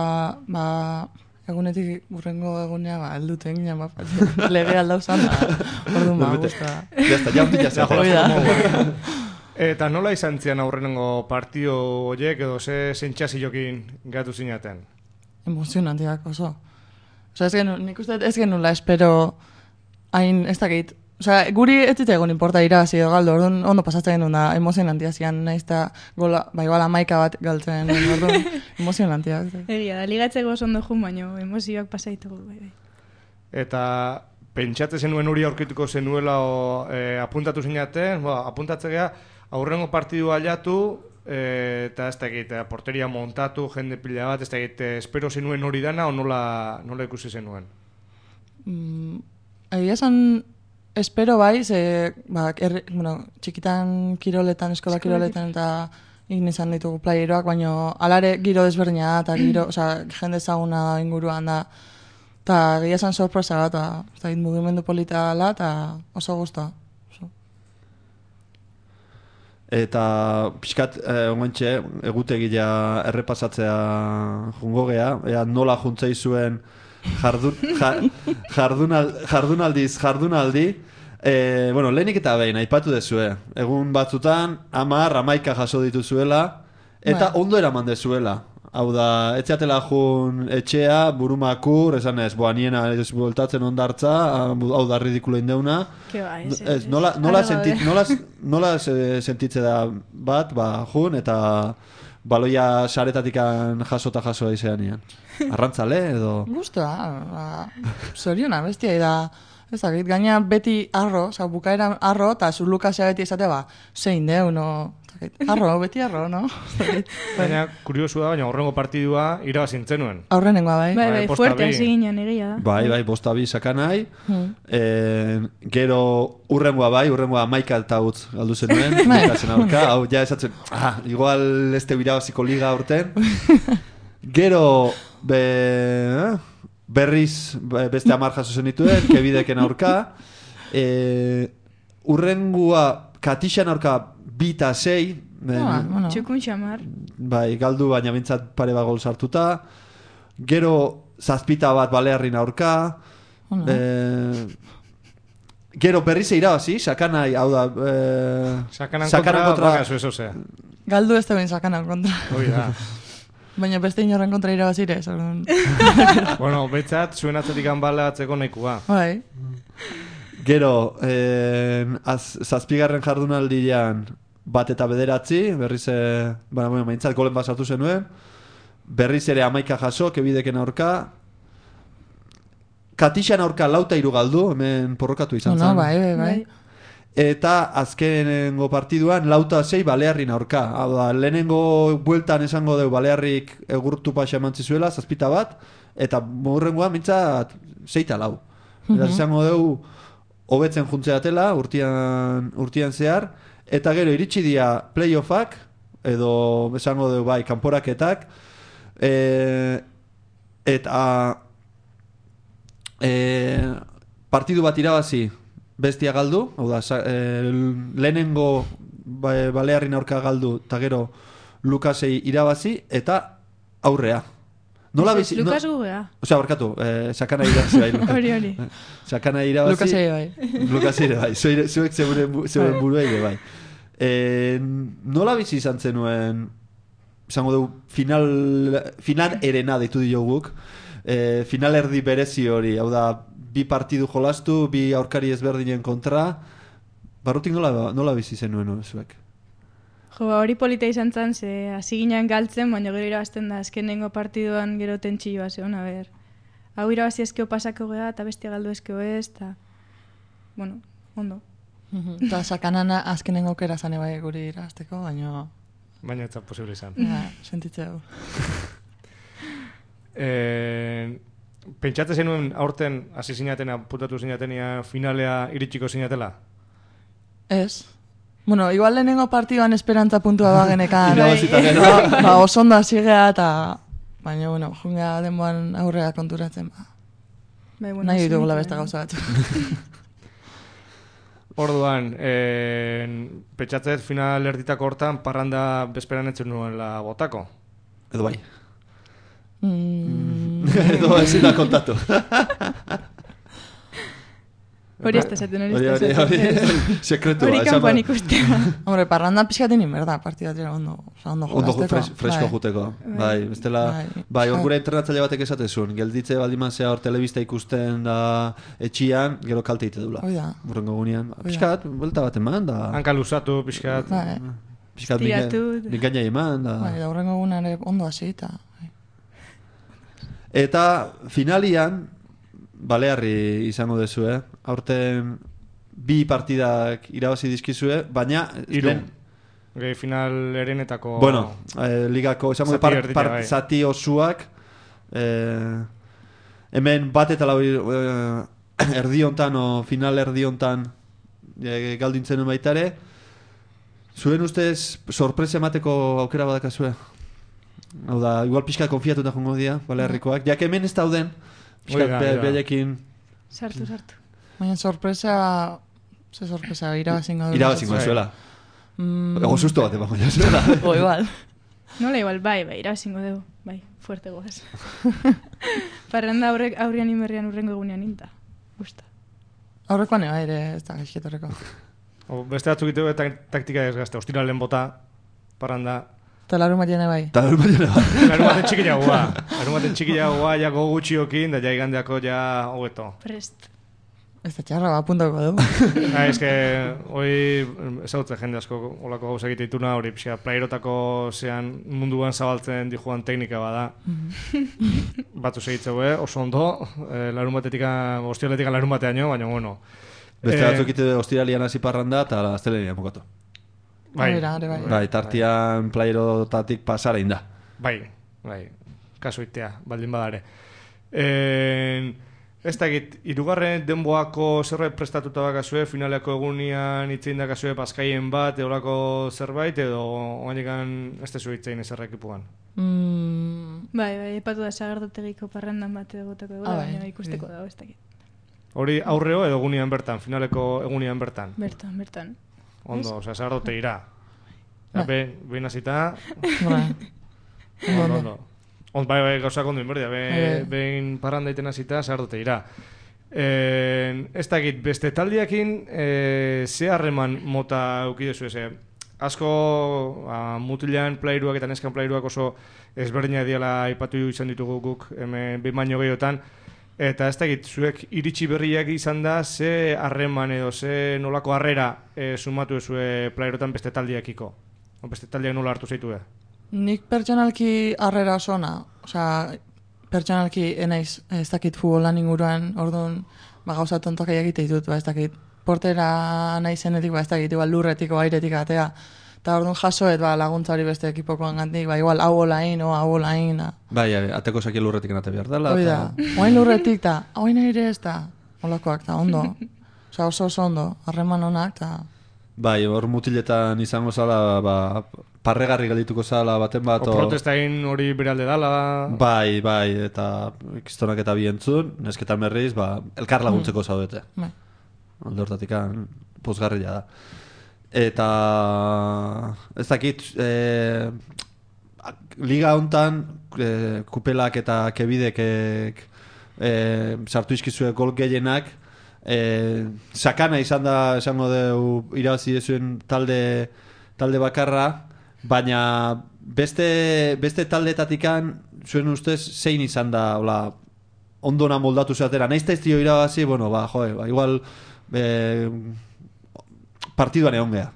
egunetik urrengo egunea, helduten ginen, lege aldauzan, orduan, guzta. Jazta, haundila zea. Eta nola izan zian aurrenengo partio horiek, edo ze zentxaziokin gatu zinaten? Emozionantiak oso. Nik uste ez genula espero hain ez dakit. Guri ez zita egon inporta irabazi edo galdo, orduan ondo pasatzen genuen da emozionantia zian, nahiz eta igual amaika bat galtzen, orduan emozionantia. Egia da, ligatzeko oso ondo jun, baina emozioak pasaitugu. Eta pentsatze zenuen hori aurkituko zenuela apuntatu zinaten, apuntatzea aurrengo partidua aliatu, eta ez dakit, porteria montatu, jende pila bat, ez dakit, espero zenuen hori dana o nola ikusi zenuen? Egia esan espero bai, ze, txikitan kiroletan, eskola kiroletan eta egin izan ditugu playeroak, baina alare giro desberdina da, eta giro, jende ezaguna inguruan da, eta gehi esan sorpresa bat, eta mugimendu polita dela, eta oso guztua. Eta pixkat, omentxe, egutegia errepasatzea jungo gea, ea nola juntzei zuen jardunaldi. Lehenik eta behin, aipatu dezue. Egun batzutan, 10-11 jaso dituzuela, eta ondo eraman dezuela. Hau da, etxeatela jun etxea, burumakur, esan ez, niena ez bueltatzen ondartza, hau da ridikulo indeuna. Nola sentitze da bat, jun, eta baloia saretatik jaso izean. Arrantzale, edo? Guztua, zoriona, bestia da. Ez dakit, gaina beti arro, bukaeran arro, eta zu Lukasea beti esate, zein deu, no? Arro, beti arro, no? Baina, kuriosu da, baina horrengo partidua irabazintzen nuen. Aurrenengoa, bai. Bai, fuerte hasi ginen egia. Bai, 5-2 sakanai. Gero urrengoa 11 eta utz galdu zenuen. Hau, ja esatzen, igual ez teu irabaziko liga urten. Gero, berriz beste 10 jaso zenituen, kebideken aurka. Urrengoa Katixan aurka 2-6. Txukun xamar. Bai, galdu baina bintzat pare bat gol sartuta. Gero 7 bat Balearrin aurka. Gero berriz irabazi, sakanai, hau da... Sakanan kontra bakazu eso, zea. Galdu ez da ben sakanan kontra. Hoi da. Baina beste inorren kontra irabazire, ez. Bueno, betzat, zuen atzetik anbala atzeko nahikoa. Bai. Gero, 7. jardunaldian 1-9, berriz, maintzat golen basatu zenuen, berriz ere 11 jaso, kebideken aurka, Katixan aurka 4-3 galdu, hemen porrokatu izan zen. Bai. Eta azkenengo partiduan 4-6 Balearrin aurka. Hau da, lehenengo bueltan esango deu Balearrik egurtu paxa emantzizuela, 7 bat, eta morrengoan mintzat 6-4. Eta esango deu hobetzen juntzeatela urtian zehar, eta gero iritsi dira playoffak, edo esango deu bai, kanporaketak, eta partidu bat irabazi bestia galdu, hau da, lehenengo Balearrin aurka galdu, eta gero Lukasei irabazi, eta aurrea. Nola bizi... Lukas gugea. Osea, barkatu, sakana irabazi bai. Hori. Sakana irabazi... Lukasei bai. Lukasei bai. Zuek zeuren buruei bai. Nola bizi izan zenuen, izango du, final erena deitu dioguk, final erdi berezi hori, hau da, 2 partidu jolastu, 2 aurkari ezberdinen kontra, barrutik nola bizi zenuen zuek? Jo, hori polita izan zen, ze hasi ginen galtzen, baina gero irabazten da, azkenengo partiduan gero tentxilloa zeon, hau irabazi ezkeo pasako geha, eta bestia galdu ezkeo ez, eta, bueno, ondo. Eta sakanana azkenengo kera zane bai guri irabazteko, baina... Baina ez da posible izan. Sentitze hau. Pentsatze zenuen aurten hasi zinatena, puntatu zinatenia finalea iritsiko zinatela? Ez. Bueno, igual lehenengo partiduan esperantza puntua bagenekan. Oso ondo hasigea eta... Baina, bueno, jungea denboan aurrera konturatzen. Nahi ditugula beste gauza bat. Orduan, pentsatzez final erditako hortan parranda bezperan etzen nuela botako? Edo bai. Edo ezin da kontatu. Hori ez da zaten, hori sekretua. Hori kanpoan ikustea. Hombre, parrandan pixkaten inberda, partidatera ondo fresko juteko. Bai, bestela, bai, orgura internatzaile batek esatezun, gelditze baldimazea hor telebista ikusten da etxian, gero kalte ite dula. Burrengo gunean. Pixkat, buelta bat eman da. Hanka luzatu, pixkat. Pixkat, mingaina eman da. Bai, da burrengo gunean ondo hasi eta... Eta finalian, Balearri izango dezue, aurten 2 partidak irabazi dizkizue, baina... Final erenetako... Bueno, ligako, izango zati osuak, hemen 1-4 erdi hontan o final erdi hontan galdintzen baitare, zuen ustez sorpresa emateko aukera badakazue? Hau da, igual pixka konfiatuta jongo dira, Balearrikoak. Jak hemen ez dauden, pixka behaiekin... Sartu. Baina sorpresa irabazingo du. Irabazingo zuela. Ego susto bat emango zuela. O igual. Nola igual, bai, irabazingo dugu. Bai, fuerte goaz. Parranda aurrean inberrian urrengo egunean inta. Gusta. Aurrekoan ere ez da gaizketorreko. Beste batzuk ditu taktika ez gazte. Ostiralen bota, parranda... Eta larumatian bai. Larumaten txikiagoa, ja gogo gutxiokin, da ja igandeako ja hobeto. Prest. Ez da txarra, apuntako dugu. Ez que, hoi, ezagutzen jende asko olako gauza egite dituna, hori pixka, plaierotako zean munduan zabaltzen dijuan teknika bada. Batzu segitzeu, oso ondo, ostialetik larumateaino, baina bueno. Beste batzuk ite ostiralian hasi parranda eta astelenian bukatu. Bai, tartian playerotatik pasara inda. Bai, kasu itea, baldin badare. Ez dakit, irugarren denboako zerbait prestatuta bakazue, finaleako egunian itzein dakazue paskaien bat, eurako zerbait, edo oanikan ez tezu itzein ezerra ekipuan? Bai, epatu da sagardotegiko parrandan bat egoteko egola, baina ikusteko dago ez dakit. Hori aurreo edo egunian bertan, finaleko egunian bertan? Bertan. Ondo, osea, sagardote ira. Behin azita... Ondo. Bai, gauzak ondo inberdia, behin parranda iten azita, sagardote ira. Ez dakit, beste taldiakin, ze harreman mota eukidezu eze? Asko mutilean plairuak eta neskan plairuak oso ezberdina diala aipatu izan ditugu guk, behin baino gehiotan. Eta ez dakit, zuek iritsi berriak izan da, ze harreman edo, ze nolako harrera sumatu ezue playerotan beste taldiakiko? O beste taldiak nola hartu zeitu Nik pertsonalki harrera osona. Osea, pertsonalki enaiz ez dakit futbolan inguruan, orduan gauza tontoak egite ditut, ez dakit. Portera naizenetik, ez dakit, igual lurretik o airetik atea. Eta orduan jasoet laguntza hori beste ekipokoan gandik, igual hau olain o hau olain. Bai, ateko saki lurretik nate behar dela. Hoi da, oain lurretik da, oain aire ez da. Olakoak, eta ondo. Osa oso ondo, harreman honak, eta... Bai, hor mutiletan izango zala, parregarri geldituko zala baten bat. O protestain hori beralde dala. Bai, eta kistonak eta bientzun, nesketan berriz, elkar laguntzeko zaudete. Alde hortatikan, pozgarria da. Eta ez dakit liga hontan kupelak eta kebidek sartu izkizue gol gehienak sakana izan da esango deu irabazi zuen talde bakarra, baina beste taldetatikan zuen ustez zein izan da ondona moldatu zeatera, nahiz ta ez dio irabazi, igual partiduan egon geha.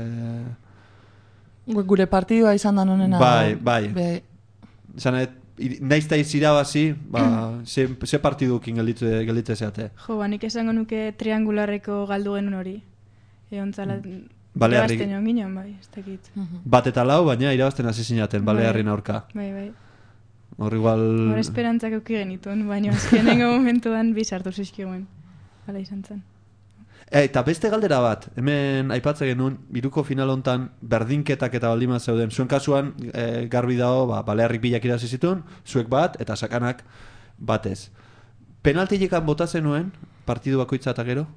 Gure partidua izan da nonena. Bai. Nahiz ta irabazi, ze partidukin gelditze zeate. Jo, nik esango nuke triangularreko galdu genuen hori. Eontzala irabazten joan ginen, bai, ez dakit. Bat eta lau, baina irabazten hasi zinaten, Balearrin aurka. Bai. Hor igual... Hor esperantzak euki genituen, baina azkenengo momentuan bizartu zizkiguen. Hala izan zen. Eta beste galdera bat, hemen aipatze genuen, biruko final hontan berdinketak eta baldima zeuden. Zuen kasuan, garbi dago, Balearrik bilak irazi zituen, zuek bat, eta sakanak batez. Penaltilekan bota zenuen, partidu bakoitza eta gero?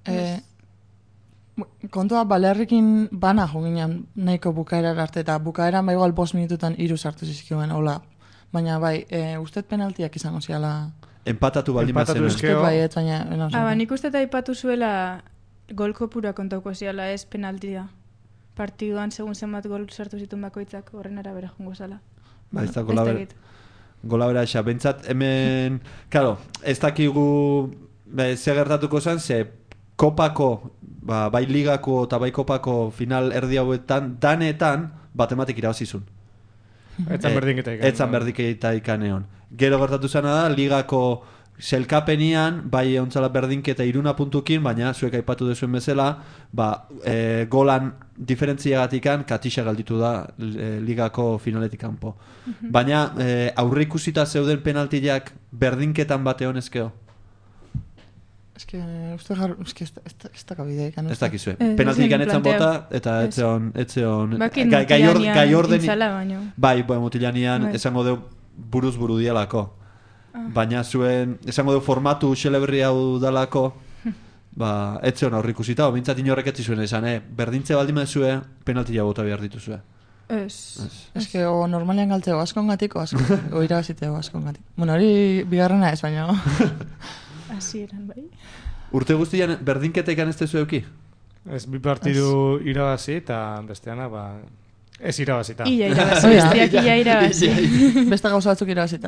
Kontua Balearrikin bana joginan nahiko bukaerar arte, eta bukaeran igual 5 minututan 3 sartu zizkioen, hola. Baina ustez penaltiak izango ziala... Empatatu baldin bazen. Nik uste eta aipatu zuela gol kopura kontauko ziala ez penaltia. Partiduan segun zenbat gol sartu zituen bakoitzak horren arabera jongo zala. Ez da golabera esa. Bentsat hemen, claro, ez dakigu ze gertatuko zen, ze kopako, bai ligako eta bai kopako final erdi hauetan, danetan matematik irabazizun. Etzan berdinketa ikaneon. Gero gertatu zena da, ligako selkapenian, bai ontzala berdinketa 3 puntukin, baina zuek aipatu dezuen bezala, golan diferentziagatikan katixa galditu da ligako finaletik kanpo. Baina aurre ikusita zeuden penaltiak berdinketan bate honezkeo? Eske, uste jar... Eske, ez da kabideik. Ez dakizue. Penaltik ganetzen bota, eta etzeon... Bakin gai orden... intzala baino. Bai, mutilanian esango deu buruz buru dialako. Baina zuen, esango deu formatu xeleberri hau dalako, etzeon aurrik usita, bintzat inorrek etzi zuen esan, berdintze baldin zuen, penaltia bota behar dituzue. Eske, normalian galtzeo askongatik, o irabaziteo askongatik. Bueno, hori bigarrena ez, baina... Así eran, bai. Urte guztian berdinketek anestezu euki? Ez, bi partidu irabazi eta besteana, ez irabazita. Ia irabazi, bestiak ia irabazi. Beste gauza batzuk irabazita.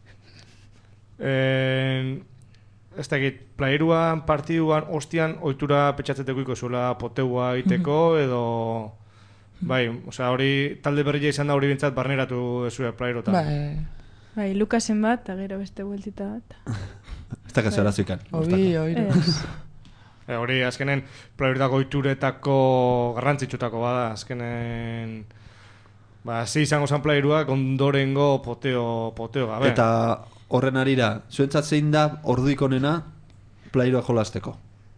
Ez dakit, playeruan, partiduan, ostian, ohitura petxatzeteko zuela poteua iteko, edo... Bai, osea, hori talde berria izan da hori bintzat barneratu ezue playerotan. Bai, Lukasen bat, eta gero beste bueltita bat. Ez da kaso arazoikan. Hori. Hori, azkenen, playeretako oituretako garrantzitsutako bada, azkenen... Zi izango zan playeruak ondorengo poteo gabe. Eta horren arira, zuentzat zein da orduik onena playeroak jolasteko?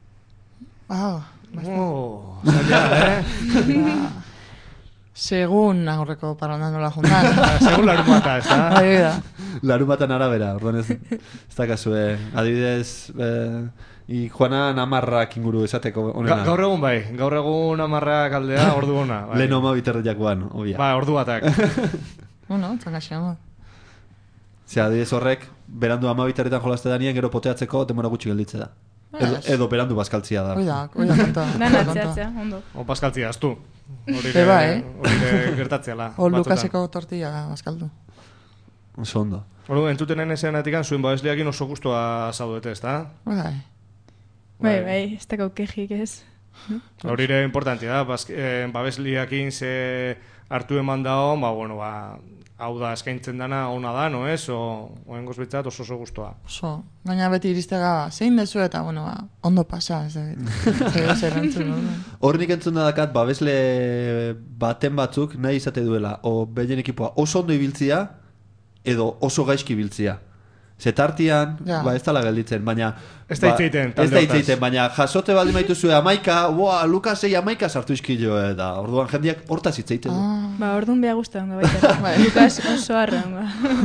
Zaila, Segun aurreko parrandan nola juntan. Segun larumata, ez da? Larumatan arabera, orduan ez da kasue. Adibidez, Juanan amarrak inguru esateko onena. Gaur egun amarrak aldea, ordu ona. Lehen oma biterdiakoan, obia. Ordu batak. Zangaxean. Zea, adibidez horrek, berandu ama biterretan jolaste danien, gero poteatzeko demora gutxi gelditze da. Edo berandu baskaltzia da. Oida konta. Nanatzeatzea, ondo. O baskaltzia, aztu. Hori gertatzeala. O Lukaseko tortilla baskaldu. Oso ondo. Entutenen ezean atikan, zuen babesliakin oso guztua zaudete, ez da? Bai, ez da gaukejik ez. Hori ere importantia da, babesliakin ze hartu eman dao, hau da eskaintzen dana ona da, no ez? Oen gozbitzat oso guztua. Gaina beti iristega, zein dezu eta, ondo pasa, zer entzun. Hornik entzun dakat, babesle baten batzuk nahi izate duela, o behien ekipoa oso ondo ibiltzia, edo oso gaizki ibiltzia. Zetartian, ez dala gelditzen, baina... Ez da hitzeiten, baina jasote baldin maituzue amaika, Lukasei amaika sartu izkilo, eta orduan jendiak hortaz hitzeiten. Orduan beha guztan baita. Lukas oso arren.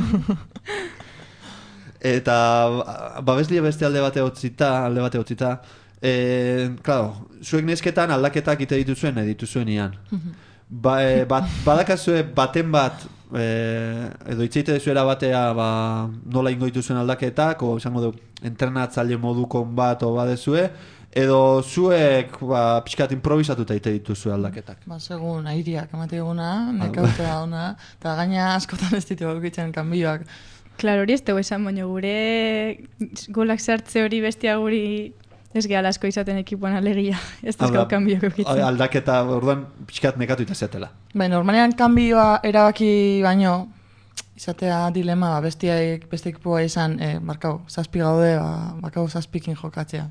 Eta babeslia beste alde bate hotzita, claro, zuek nesketan aldaketak ite dituzuen, dituzuen ian. Badakazue baten bat, edo itzeite dezuera batea nola ingoitu zuen aldaketak, o izango du entrenatzaile modukon bat o badezue, edo zuek pixkat improvisatuta ite dituzue aldaketak. Segun airiak emateguna, nekautea ona, eta gaina askotan ez ditu gukitzen kanbioak. Klar, hori ez dugu esan, baina gure golak sartze hori bestia guri ez gehala asko izaten ekipuan alegia. Ez duzkau kanbioak gukitzen. Aldaketa, orduan pixkat nekatu itazetela. Normalean kanbioa erabaki baino, izatea dilema, beste ekipua izan, barkau, zazpi gaude, barkau zazpikin jokatzea.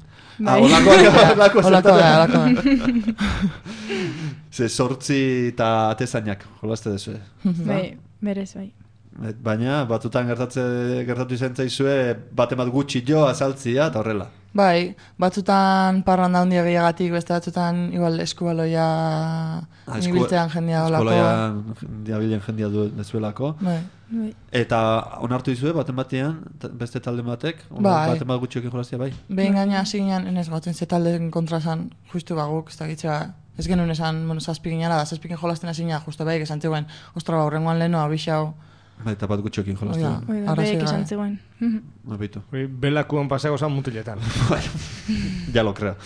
Olako. Ze sortzi eta atezainak jolaste dezu. Bai, berez, bai. Baina, batutan gertatu izan zaizue, batemat gutxi jo, azaltzia, eta horrela. Bai, batzutan parranda handia gehiagatik, beste batzutan igual eskubaloia nibiltzean jendia dolako. Eskubaloia diabilen jendia dezuelako. Bai. Eta onartu dizue, baten batean, beste talde batek, baten bat gutxiokin jolaztia, bai? Behin gaina hasi ginen, enez gautzen ze taldeen kontra esan, justu baguk, ez da gitzea, ez genuen esan, zazpikin jala da, zazpikin jolazten hasi gina, justu behin, esan zegoen, ostra horrengoan leheno, abixau. Eta bat gutxokin jolaztea. Behek esan zegoen. Belakuan pasako zan mutiletan. Ya lo creo.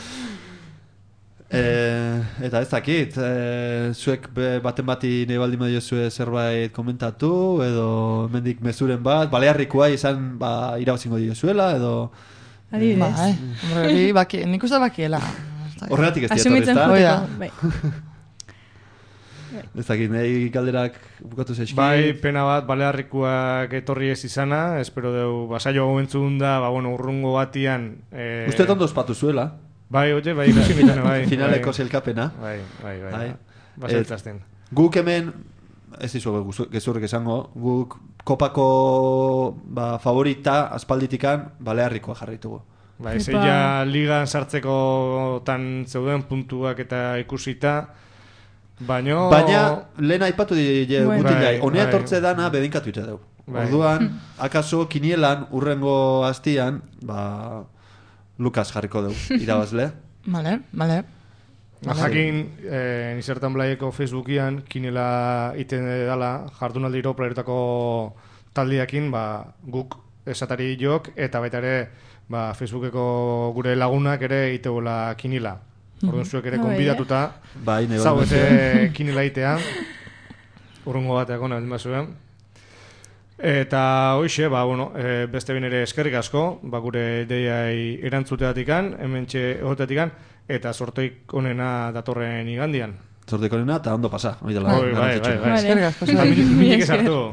Eta ez dakit, zuek baten bati nahi baldin badio zue zerbait komentatu, edo mendik mezuren bat, balearrikoa izan irabazingo dio zuela, edo... Adibidez. Nik uste bakiela. Horregatik ez diatorri, ez da? Ez dakit, nahi galderak bukatu zeizki. Bai, pena bat, balearrikoak etorri ez izana, espero deu, basaio hau entzun da, urrungo batian... Uste ondo ospatu zuela. Bai, ikusi mitane, bai. Finaleko zelkapena. Bai. Baseltzazten. Guk hemen, ez izu gezurrik esango, guk kopako favorita aspalditikan balearrikoa jarritugu. Bai, zeia ligan sartzeko tan zeuden puntuak eta ikusita, baina lehen aipatu gutilai, honea etortze dana bedinkatu ite dugu. Orduan, akaso kinielan urrengo hastian, Lukas jarriko dugu, irabazle. Vale. Jakin, Nizertan Blaieko Facebookian, kiniela iten dela, jardunaldiro playeretako taldiakin, guk esatari jok, eta baita ere, Facebookeko gure lagunak ere itegola kinila. Orduan zuek ere konbidatuta, zauete kinila itea, urrungo bateako nabildin bazuen. Eta hoxe, beste bin ere eskerrik asko, gure deiai erantzuteatikan, hementxe egoteatikan, eta sorteik onena datorren igandian. Sorteik onena eta ondo pasa. Bai. Eskerrik asko. Minik esartu.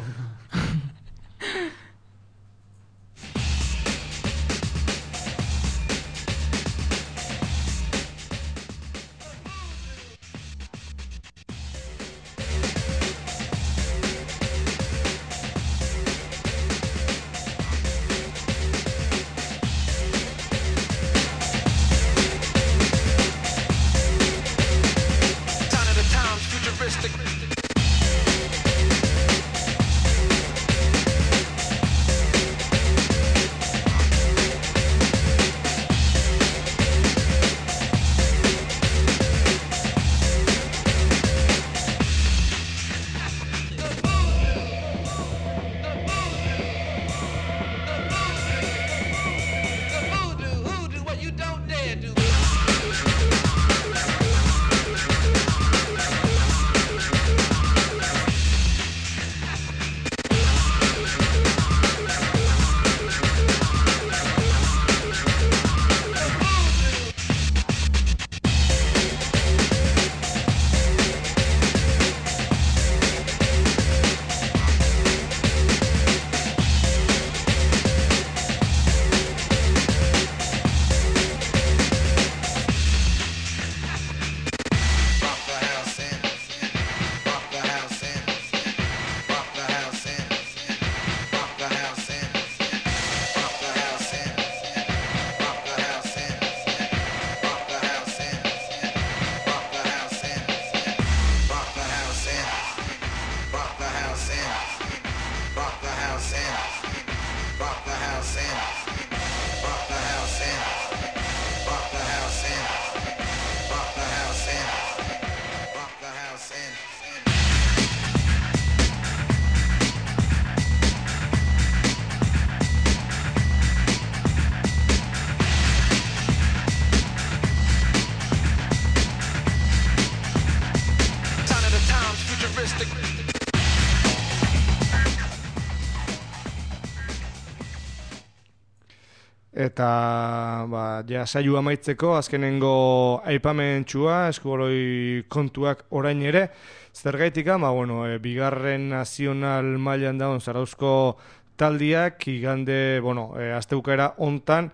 Eta saio amaitzeko azkenengo aipamentxua eskuboloi kontuak orain ere zergaitika, bigarren nazional mailan daun Zarauzko taldiak igande, astebukaera hontan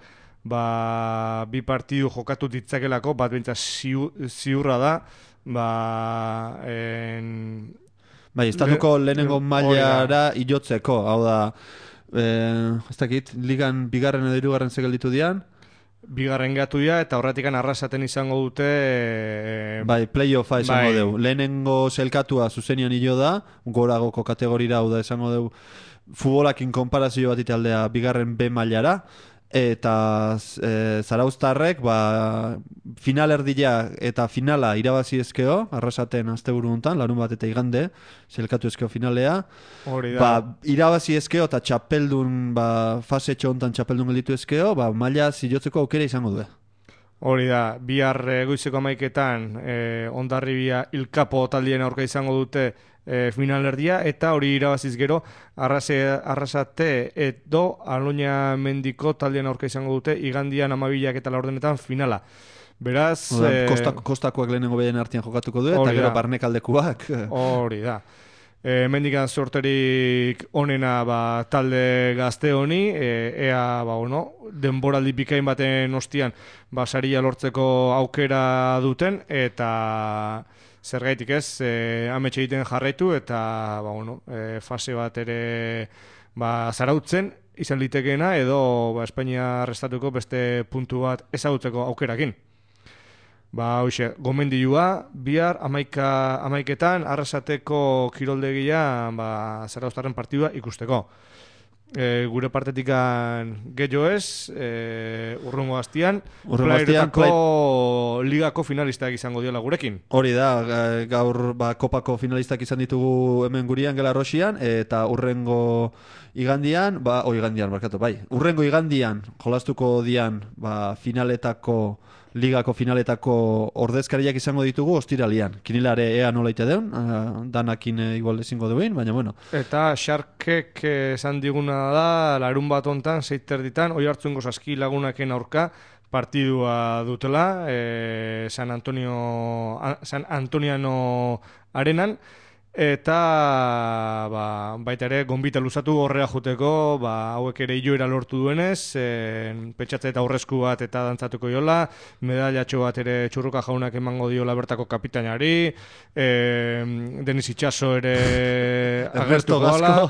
bi partidu jokatu ditzakelako, bat bentsa ziurra da, estatuko lehenengo mailara ilotzeko, hau da, ez dakit, ligan bigarren edo hirugarren segelditu dian? Bigarren gatu dira, eta horretikan arrasaten izango dute... Play-offa izango dugu. Lehenengo zelkatua zuzenian hilo da, goragoko kategorira hau da izango dugu, futbolakin konparazio bat italdea bigarren B mailara, eta Zarauztarrek finalerdia eta finala irabazi ezkeo, arrasaten asteburu hontan, larun bat eta igande, zelkatu ezkeo finalea. Irabazi ezkeo eta txapeldun, fase txontan txapeldun gelditu ezkeo, maila zilotzeko aukera izango du. Hori da, bihar goizeko amaiketan Hondarribia Ilkapo taldien aurka izango dute finalerdia, eta hori irabaziz gero Arrasate edo Aloña Mendiko taldien aurka izango dute igandian 12 eta laurdenetan finala. Beraz... Kostakoak lehenengo behien artean jokatuko du, eta gero barnekaldekuak. Hori da. Mendikan sorterik onena talde gazte honi, ea denboraldi bikain baten ostian saria lortzeko aukera duten, eta zergaitik ez, ametxe egiten jarraitu, eta fase bat ere Zarautzen, izan litekeena edo Espainia restatuko beste puntu bat ezagutzeko aukerakin. Hoxe, gomendioa, bihar 11etan Arrasateko kiroldegia Zarauztarren partidua ikusteko. Gure partetikan gehiago ez, urrungo hastian, Playeretako ligako finalistak izango diola gurekin. Hori da, gaur kopako finalistak izan ditugu hemen gurian Gelarrosian, eta urrengo igandian, urrengo igandian jolastuko dian finaletako ligako finaletako ordezkariak izango ditugu ostiralian. Kinilare ea nola ite deun, danakin igual ezingo duen, baina bueno. Eta Sharkek esan diguna da, larun bat ontan, 6:30, oi hartzungo saski lagunaken aurka, partidua dutela, San Antoniano arenan, eta baita ere gonbita luzatu horrea juteko, hauek ere iloera lortu duenez, pentsatze eta aurrezku bat eta dantzatuko jola, medallatxo bat ere Txurruka jaunak emango diola bertako kapitainari, Denis Itxaso ere agertuko gala,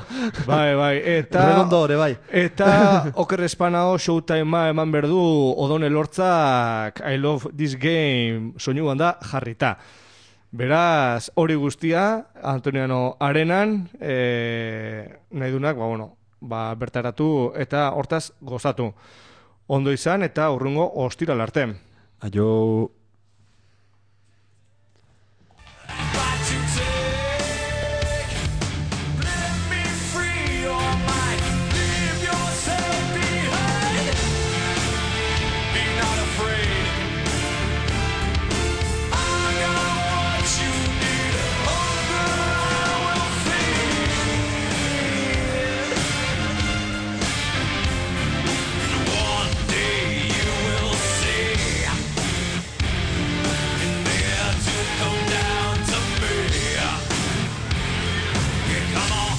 eta Oker Espanao showtimea eman berdu Odone Lortzak I Love This Game soinuan da jarrita. Beraz, hori guztia, Antoniano arenan, nahi dunak, bertaratu eta hortaz gozatu. Ondo izan eta urrungo ostiral arte. Aio.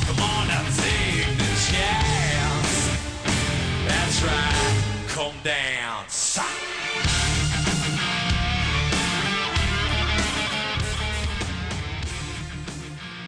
Down.